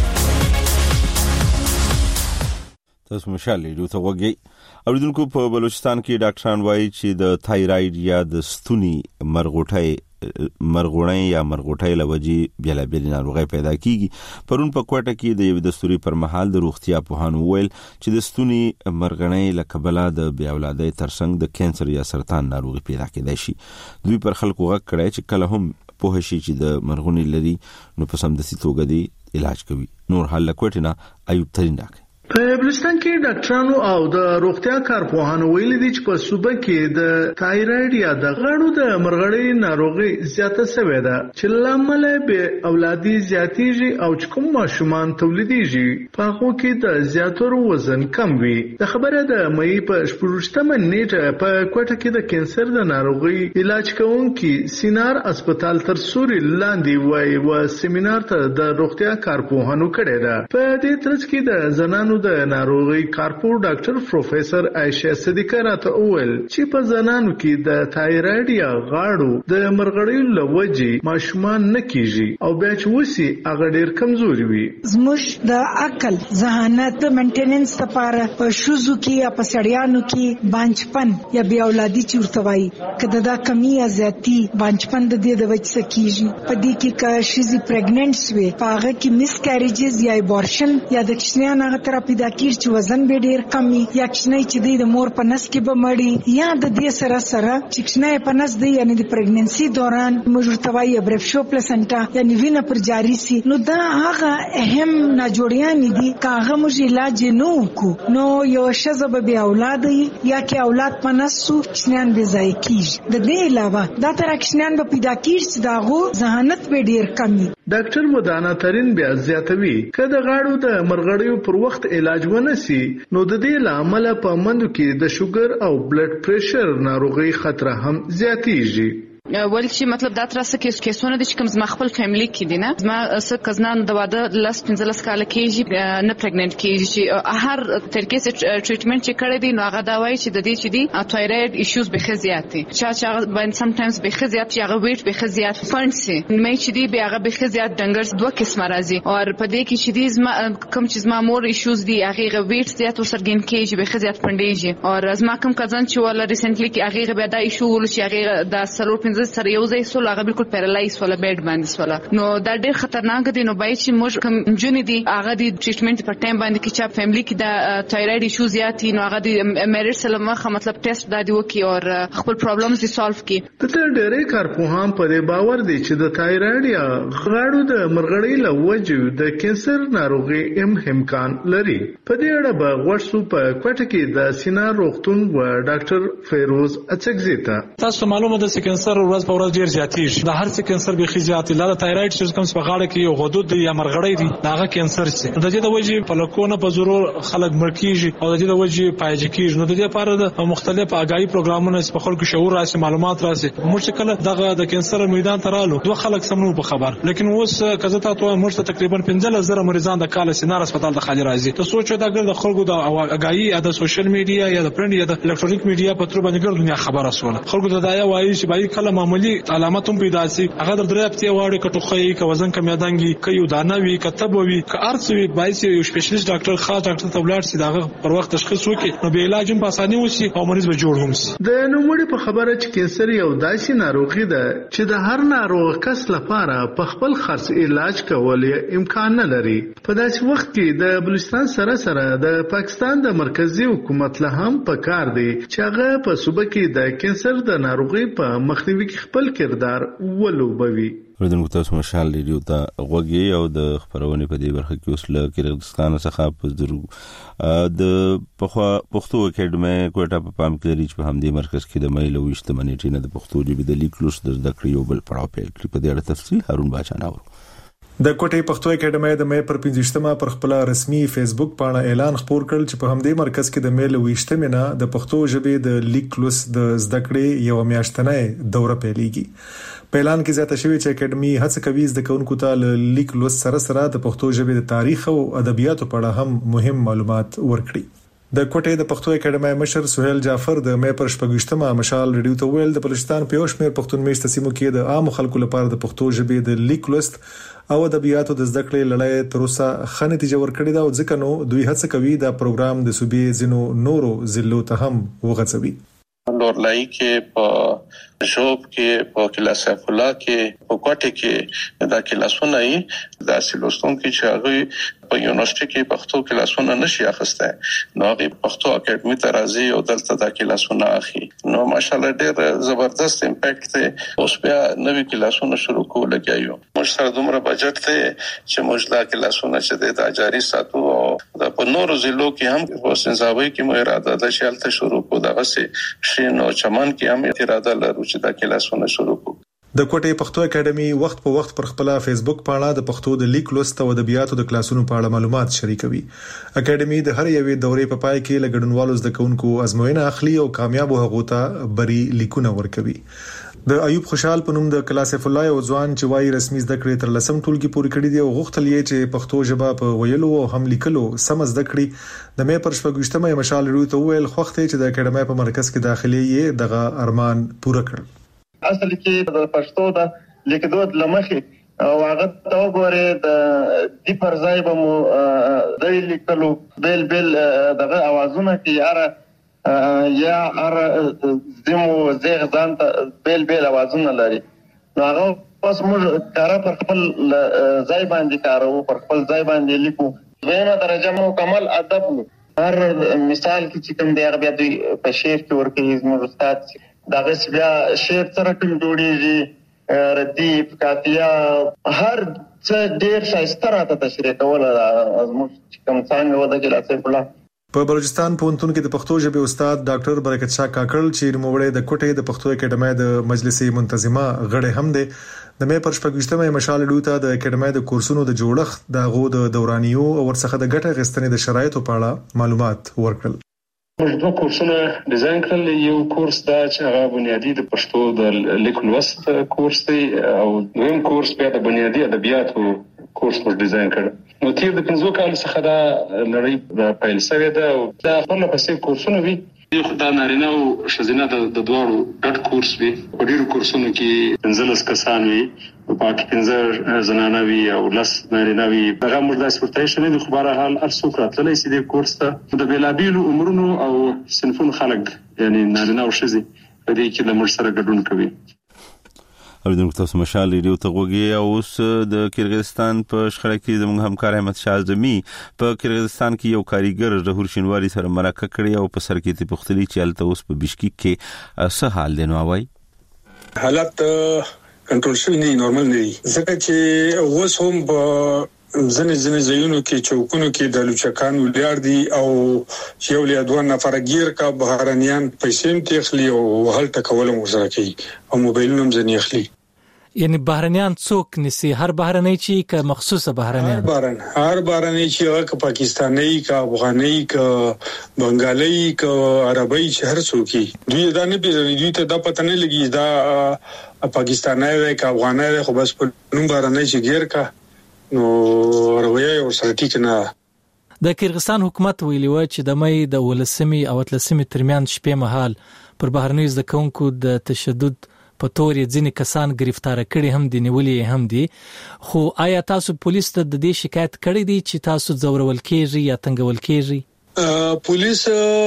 تاسو مشال ریډیو ته وګورئ. اوریدونکو په بلوچستان کې ډاکټران وایي چې د تایراید یا د ستوني مرغوټۍ مرغوړی یا مرغوټۍ لوجي بیلابېل ناروغي پیدا کیږي. پرون په کوټه کې د یو دستوري پر مهال د روغتیا پوهانو ویل چې د ستوني مرغنۍ لکبله د بیا اولادۍ ترڅنګ د کانسر یا سرطان ناروغي پیدا کېدای شي. دوی پر خلکو غږ کړی چې کله هم په شي چې د مرغونی لري نو په سمدستي توګه دی علاج کوي. نور حل کوټه نه ایوب ترين راک. په بلوچستان کې ډاکټرانو او د روغتیا کارپوهانو ویلي دي چې په صوبه کې د تایراید یا د غړو د مرغړې ناروغي زیاته شوې ده چې لامل به اولادي زیاتیږي او چې کوم ماشومان تولیديږي په هغه کې د زیاترو وزن کم وي. د خبره د مې په شپږشتمه نیټه په کوټه کې د کانسر د ناروغي علاج کوونکي سینار هسپتال تر سوري لاندې وای و سیمینار ته د روغتیا کارپوهانو کړی ده. په دې ترڅ کې د زنانو د ناروغي کارپور ډاکټر پروفیسور عائشه صدیقه راته وویل چې په زنانو کې د تایراید یا غاړو د مرغړیو لوجي ماشومان نه کیږي او بیا چې وسی هغه ډیر کمزوري وي. زموږ د عقل ذهانت مینټیننس لپاره په شوزو کې یا په سړیانو کې بانچپن یا بیا اولادي چورتوي کله دا کمی یا زیاتی بانچپن د دې د وجه کیږي. په دې کې کا شيزي پریګننټس وي په هغه کې مس کیریجز یا ابورشن یا د کښنیان هغه طرف پیدا کیږي چې وزن به ډیر کمی یا کښنی چې د مور په نس کې به مړی یا د دې سره سره چې کښنی په نس دی یعنی د پریګننسي دوران مجرتوي ابرفشو پلاسنټا یعنی وینه پر جاری سي نو دا هغه اهم ناجوړیان دي کاغه موږ علاج نه وکړو نو یو شزه به اولاد یا کې اولاد په نس سو کښنیان به ځای کیږي. د دې علاوه دا تر کښنیان به پیدا کیږي چې داغو ذهانت به ډیر کمی ډاکټر مدانا ترين بیا زیاتوي کله غاړو د مرغړیو پر وخت علاج ونسی نو د دې لامل په مندو کې د شوګر او بلډ پریشر ناروغي خطر هم زیاتیږي. ول چې مطلب دا تر څه کې کیسونه د کوم زما خپل فیملی کې دي نه زما څه کزنان د واده لاس پنځلس کال کېږي نه پریګننټ کېږي چې هر طریقې سره ټریټمنټ چې کړی دی نو هغه دا وایي چې د دې چې دی تایروید ایشوز به خزيات دي چا چې باندې سم ټایمز به خزيات چې هغه ویټ به خزيات فانسي مې چې دی به هغه به خزيات ډنګرز دوه قسمه راځي او په دې کې چې دی زما کوم چې زما مور ایشوز دي هغه ویټ زیات وسرګین کېږي به خزيات پندېږي او زما کوم کزن چې ولا ریسنټلی کې هغه به دا ایشو ول چې هغه د سلور سره یو ځای سول هغه بالکل پیرالایز ولا بیډ باندې سول نو دا ډېر خطرناک دي نو باید چې موږ کوم جون دي هغه د ټریټمنټ په ټایم باندې کې چې فیملی کې دا تایروید ایشو زیات دي نو هغه د میریټ سلامه مطلب ټیسټ دا دی وکي او خپل پرابلمز دي سولف کی ته ډېرې کارپوهان په دې باور دي چې د تایروید یا غاړو د مرغړی له وجې د کینسر ناروغي هم امکان لري. په دې اړه به ورسو په کوټه کې د سینا روغتون و ډاکټر فیروز اڅکزی ته تاسو معلومه ده چې کینسر ورځ په ورځ ډیر زیاتیږي د هر څه کینسر به خزيات لا تایروید چې کوم څه غاړه کې یو غدود یا مرغړی دي داغه کینسر سي د دې د وجې په لکونه په ضرور خلک مرکیږي او د دې د وجې پایج کیږي نو د دې لپاره د مختلف آگاهی پروګرامونه په خلکو شعور راسي معلومات راسي موږ کله دغه د کینسر میدان ترالو دوه خلک سمنو په خبر لیکن اوس کزه تاسو موږ تقریبا پنځه زره مریضان د کال سینار هسپتال د خالي راځي ته سوچو دا ګر د خلکو د آگاهی د سوشل میډیا یا د پرنټ یا د الکترونیک میډیا په تر باندې ګر دنیا خبره سول خلکو د دایا وایي چې باید کله معمولی علامات هم پیدا شي هغه د درې هفته واړې کټوخی ک وزن کم یادانګي ک یو دانه وی کتب وی ک ارڅوي باید یو سپیشلیست ډاکټر خاص ډاکټر ته ولاړ شي دغه پر وخت تشخیص وکړي نو به علاج هم په اساني وشي او مریض به جوړ هم شي. د نوموړي په خبره چې کینسر یو داسې ناروغي ده چې د هر ناروغ کس لپاره په خپل خرڅ علاج کول امکان نه لري. په داسې وخت کې د بلوچستان سره سره د پاکستان د مرکزی حکومت له هم په کار دی چې هغه په صوبه کې د کینسر د ناروغي په مخنیوي کې خپل کردار ولوبوي. ردن تاسو مشال ریډیو ته غوږی او د خبرونه په دې برخه کې اوس له کیرغستان څخه په درو د پښتو اکیډمي کوټه په پام کې لري چې په همدې مرکز کې د مېلو وشته منېټې نه د پښتو ژبې د لیک لوست د ذکر یو بل پړاو پیل کړی. په دې اړه تفصیل هارون باچا ناور د کوټې پښتو اکیډمي د مې پر پنځشتمه پر خپل رسمي فیسبوک باندې اعلان خپور کړ چې په همدې مرکز کې د میل وشتمه نه د پښتو ژبې د لیک لوست د زدکړې یو میاشتنه دوره پیلېږي. په اعلان کې زیاته شوی چې اکیډمي هڅه کوي د کونکو ته لیک لوست سره سره د پښتو ژبې د تاریخ او ادبیاتو په اړه هم مهم معلومات ورکړي. د کوټې د پښتو اکیډمي مشر سہیل جعفر د مې پر شپږشتمه مشال ریډیو ته ویل د بلوچستان په یوشمیر پښتون میشت سیمو کې د عام خلکو لپاره د پښتو ژبې د لیک لوست او ادبیاتو د زده کړې لړۍ تر اوسه ښه نتیجه ورکړې ده او ځکه نو دوی هڅه کوي دا پروګرام د صوبې زینو نورو ضلعو ته هم وغځوي. لورلای کې په جوب کې په کلاس افلا کې په کوټه کې دا کلاسونه یې د سیلوستون کې چې هغه په یونیورسيټي کې پښتو کلاسونه نشي اخسته نو هغه پښتو اکیډمي ته راځي او دلته دا کلاسونه اخلي نو ماشاالله ډېر زبردست امپیکټ دی اوس بیا نوې کلاسونه شروع کول لګیو موږ سره دومره بجټ دی چې موږ دا کلاسونه چې د جاري ساتو او د په نورو ضلعو کې هم په سنځاوي کې مو اراده ده چې الته شروع کو دغه سي شینو چمن کې هم اراده لرو چې دا کلاسونه شروع کو. د کوټې پښتو اکیډمي وخت په وخت پر خپل فیسبوک پاڼه د پښتو د لیک لوست او ادبیاتو د کلاسونو په اړه معلومات شریکوي. اکیډمي د هر یوې دورې په پای کې لګډونوالو زده کوونکو ازموینه اخلي او کامیاب هغه ته بری لیکونه ورکوي. د ایوب خوشحال په نوم د کلاس فلای او ځوان چې وايي رسمي زده کړې تر لسم ټولګي پورې کړې دي او غوښتل یې چې پښتو ژبه په ویلو او هم لیکلو سم زده کړي. د مې پر شپږشتمه مشال ریډیو ته ویل خوښته چې د اکیډمي په مرکز کې داخلي یې دغه ارمان پوره کړ. اصل کې د پښتو د لیکدو لمخې او هغه ته وګوره د دې پر ځای به مو د لیکلو بل بل دغه اوازونه کې یاره یا ار زمو زیغ ځان ته بل بل اوازونه لري نو هغه پس موږ کار پر خپل ځای باندې کارو پر خپل ځای باندې لیکو وینه درجه مکمل ادب هر مثال کې چې کوم دی هغه بیا د په شعر کې ورکوي زموږ استاد دغه بیا شعر سره کوم جوړیږي ردیف قافیه هر څه ډیر شایسته راته تشریح کول زموږ کوم څنګه ودا کې راځي بلا. په بلوچستان پوهنتون کې د پښتو ژبې استاد ډاکټر برکت شاه کاکړ چې نوموړی د کوټې د پښتو اکیډمۍ د مجلسي منتظمه غړی هم دی د مې پر شپږشتمه مشال ډوته د اکیډمۍ د کورسونو د جوړښت د غو د دورانیو او ورڅخه د ګټه غستنې د شرایطو په اړه معلومات ورکړل. موږ دوه کورسونه ډیزاین کړل. یو کورس دا چې هغه بنیادی د پښتو د لیک لوست کورس دی او دویم کورس بیا د بنیادی ادبیاتو کورس موږ ډیزاین کړ. نو تیر د پنځو کالو څخه دا لړۍ د پیل شوې ده او دا خپل پسې کورسونه وي. یو دا نارینه او ښځینه د دواړو ګډ کورس وي. په ډیرو کورسونو کې پنځلس کسان وي، په پاکي پنځه زنانه وي او لس نارینه وي. هغه موږ د سپورتایي نه د خبره حال هر څوک راتللی سي د کورس ته د بیلابیلو عمرونو او صنفونو خلک یعنی نارینه او ښځې په دې کې لمر سره ګډون کوي. اوریدونکو تاسو مشال ریډیو ته غوږی او اوس د کرغستان په شخړه کې زموږ همکار احمد شاه زمي په کرغستان کې یو کاریګر ظهور شینواری سره مرکه کړې او په سر کې ته پختلی چې الته اوس په بشکیک کې څه حال دی نو وای حالت کنټرول شوی نه نورمال نه دي ځکه چې اوس هم په ځنې ځنې ځایونو کې چوکونو کې د لوچکان ولیار دي او یو له دوه نفر غیر کا بهرانيان پیسې تخلي او هل تکول مو سره کوي او موبایلونه هم ځنې اخلي. یعنی بهرنیان څوک نسی هر بهرنی چې که مخصوصه بهرنیان هر بهرن هر بهرنی چې هغه پاکستاني کا افغاني کا بنگالي کا عربي چې هر څوک دوی دا نه پیژني. دوی ته دا پته نه لګي دا پاکستاني دی کا افغاني دی خو بس په نوم بهرنی چې غیر کا نو رویه او سرټیک نه. د کرغستان حکومت ویلي و چې د مې د ولسمي او اتلسمي ترمیان شپې مهال پر بهرنیو زدکونکو د تشدد په تور یې ځینې کسان گرفتار کړي هم دي نیولې هم دي. خو آیا تاسو پولیس ته د دې شکایت کړی دی چې تاسو زورول کېږي یا تنګول کېږي؟ پولیس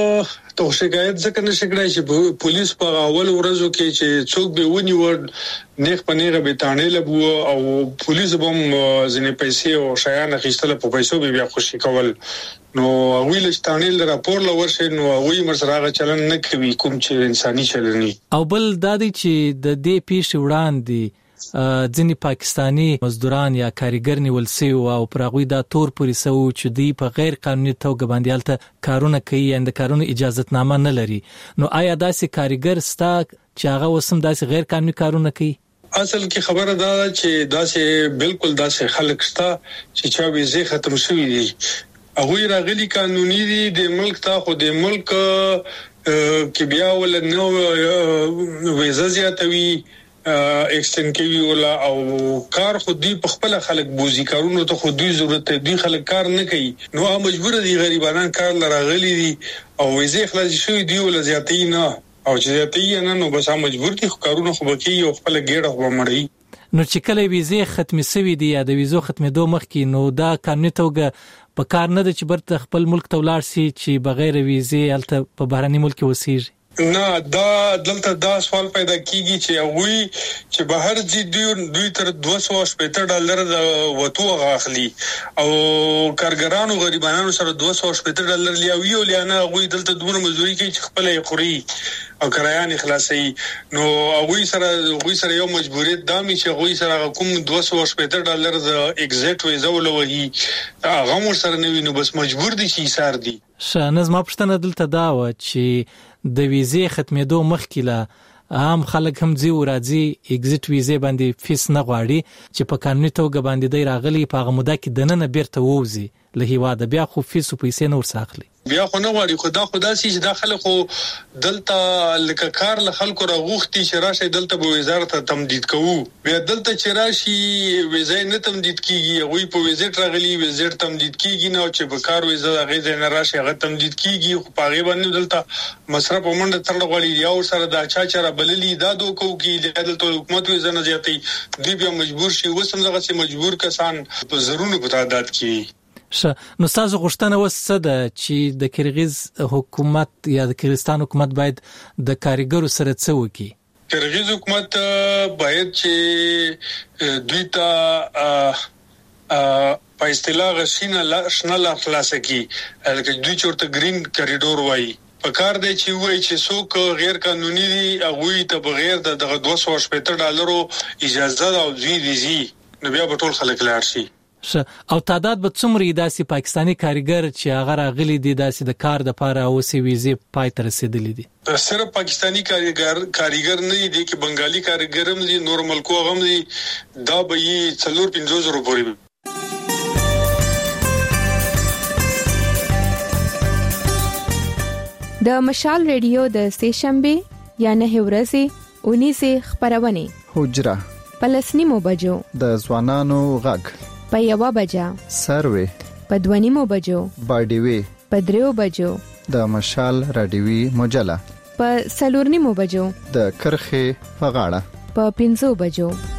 ته شکایت ځکه نشي کړای چې پولیس په اول ورځو کې چې څوک به ونی ور نیغ پنیغه به تانې لبو او پولیس بم ځنې پیسې او شیان اخیستل په پیسو به بیا خوشي کول نو ویل چې تانې راپور لورشه نو وی مرسره چلن نه کوي کوم چې انساني چلني. او بل د دې چې د دې پیښې وړاندې ځینې پاکستانی مزدوران یا کاریګر نیول سي او پرغوی دا تور پولیسو چې دی په غیر قانوني توګه باندې الته کارونه کوي یا د کارونو اجازهتنامه نه لري. نو آیا داسې کاریګر ستا چې هغه وسم داسې غیر قانوني کارونه کوي؟ اصل کې خبره دا چې داسې بالکل داسې خلک شته چې چا ویزه ختم شوی دي هغه راغلي قانوني دي د ملک ته خو د ملک کې بیا ول نو ویزه زیاتوي ایکستند کوي ولا او کار خو دی په خپل خلک بوزي کارونو ته خو دوی ضرورت دی خلک کار نه کوي نو مجبور دي غریبانان کار لراغلي دي او ویزه خلاص شوی دی ول زیاتې نه او چې زیاتې نه نو بس مجبور دي کارونه خو بکی او خپل ګډه خو مړی. نو چې کله ویزه ختمي سوي دي یا د ویزو ختمېدو مخکې نو دا قانوني توګه په کار نه د چې برته خپل ملک ته ولاړ سي چې بغیر ویزه الته په بهرني ملک وسیږي. نه دا دلته دا سوال پیدا کیږي چې وی چې بهر دي دوی دوی تر دوه سوه شپږ ډالر د وټو غاخلي او کارګرانو غریبانو سره دوه سوه شپږ ډالر لیاوي او لیانه وی دلته دوه مزدوري کوي چې خپل یې خوري او کرایان خلاصي نو وی سره وی سره یو مجبوریت دامي چې وی سره کوم دوه سوه شپږ ډالر د ایگزیکټ ویزا ولوي هغه مو سره نه ویني بس مجبور دي چې سار دي. شانز ما پښتنه دلته دا و چې د ویزه ختمېدو مخکې لا عام خلک هم ځي ورځي ایگزیټ ویزه باندې فیس نه غواړي چې په قانوني توګه باندې دی راغلي په هغه موده کې دننه بیرته ووزي له هیواده بیا خو فیس او پیسې نور ساخلي بیا خو نه غواړي خدا خدا سي چې داخله خو دلته لکه کار له خلکو راغوختي چې راشه دلته به وزارت تمدید کوو بیا دلته چې راشي ویزه نه تمدید کیږي وی په ویزټ راغلي ویزټ تمدید کیږي نه چې به کار ویزه غیزه نه راشه هغه تمدید کیږي خو پاغي باندې دلته مصرف ومنډه تر غواړي یا سره دا چا چر بللی دا دوکو کې دلته حکومت ویزه نه زیاتې دی بیا مجبور شي وسم دغه سي مجبور کسان په زرونو په تعداد کې. ش نو تاسو غوښتنه وسده چې د کرغیز حکومت یا د کرغستان حکومت باید د کاریګرو سره څه وکړي؟ کرغیز حکومت باید چې دوی ته په اصطلاح غشینه شنه خلاص کی لکه دوی چورته گرین کریډور وایي په کار دی چې وایي چې څوک غیر قانوني دي هغه ته بغیر د دوه سوه شپږ ډالرو اجازه او دوی ویزي نو بیا په ټول خلک لاړ شي او تعداد به څومره داسې پاکستانی کاریګر چې هغه راغلي دي داسې د کار د لپاره او سی ویزه پای تر رسیدلې دي؟ صرف پاکستانی کاریګر کاریګر نه دي کې بنگالي کاریګر هم دي، نور ملکو هم دي، دا به یې څلور پنځه زره پورې. د مشال ریډیو د سهشنبه یا نه ورځې اونیسه خبرونه حجره پلسنیمو بجو د ځوانانو غږ په یو بجا سروي په دوانیمو بجو باډیوي په دریو بجو د مشال رادیوي مجله په سلورنیمو بجو د کرخه په غاړه په پنځو بجو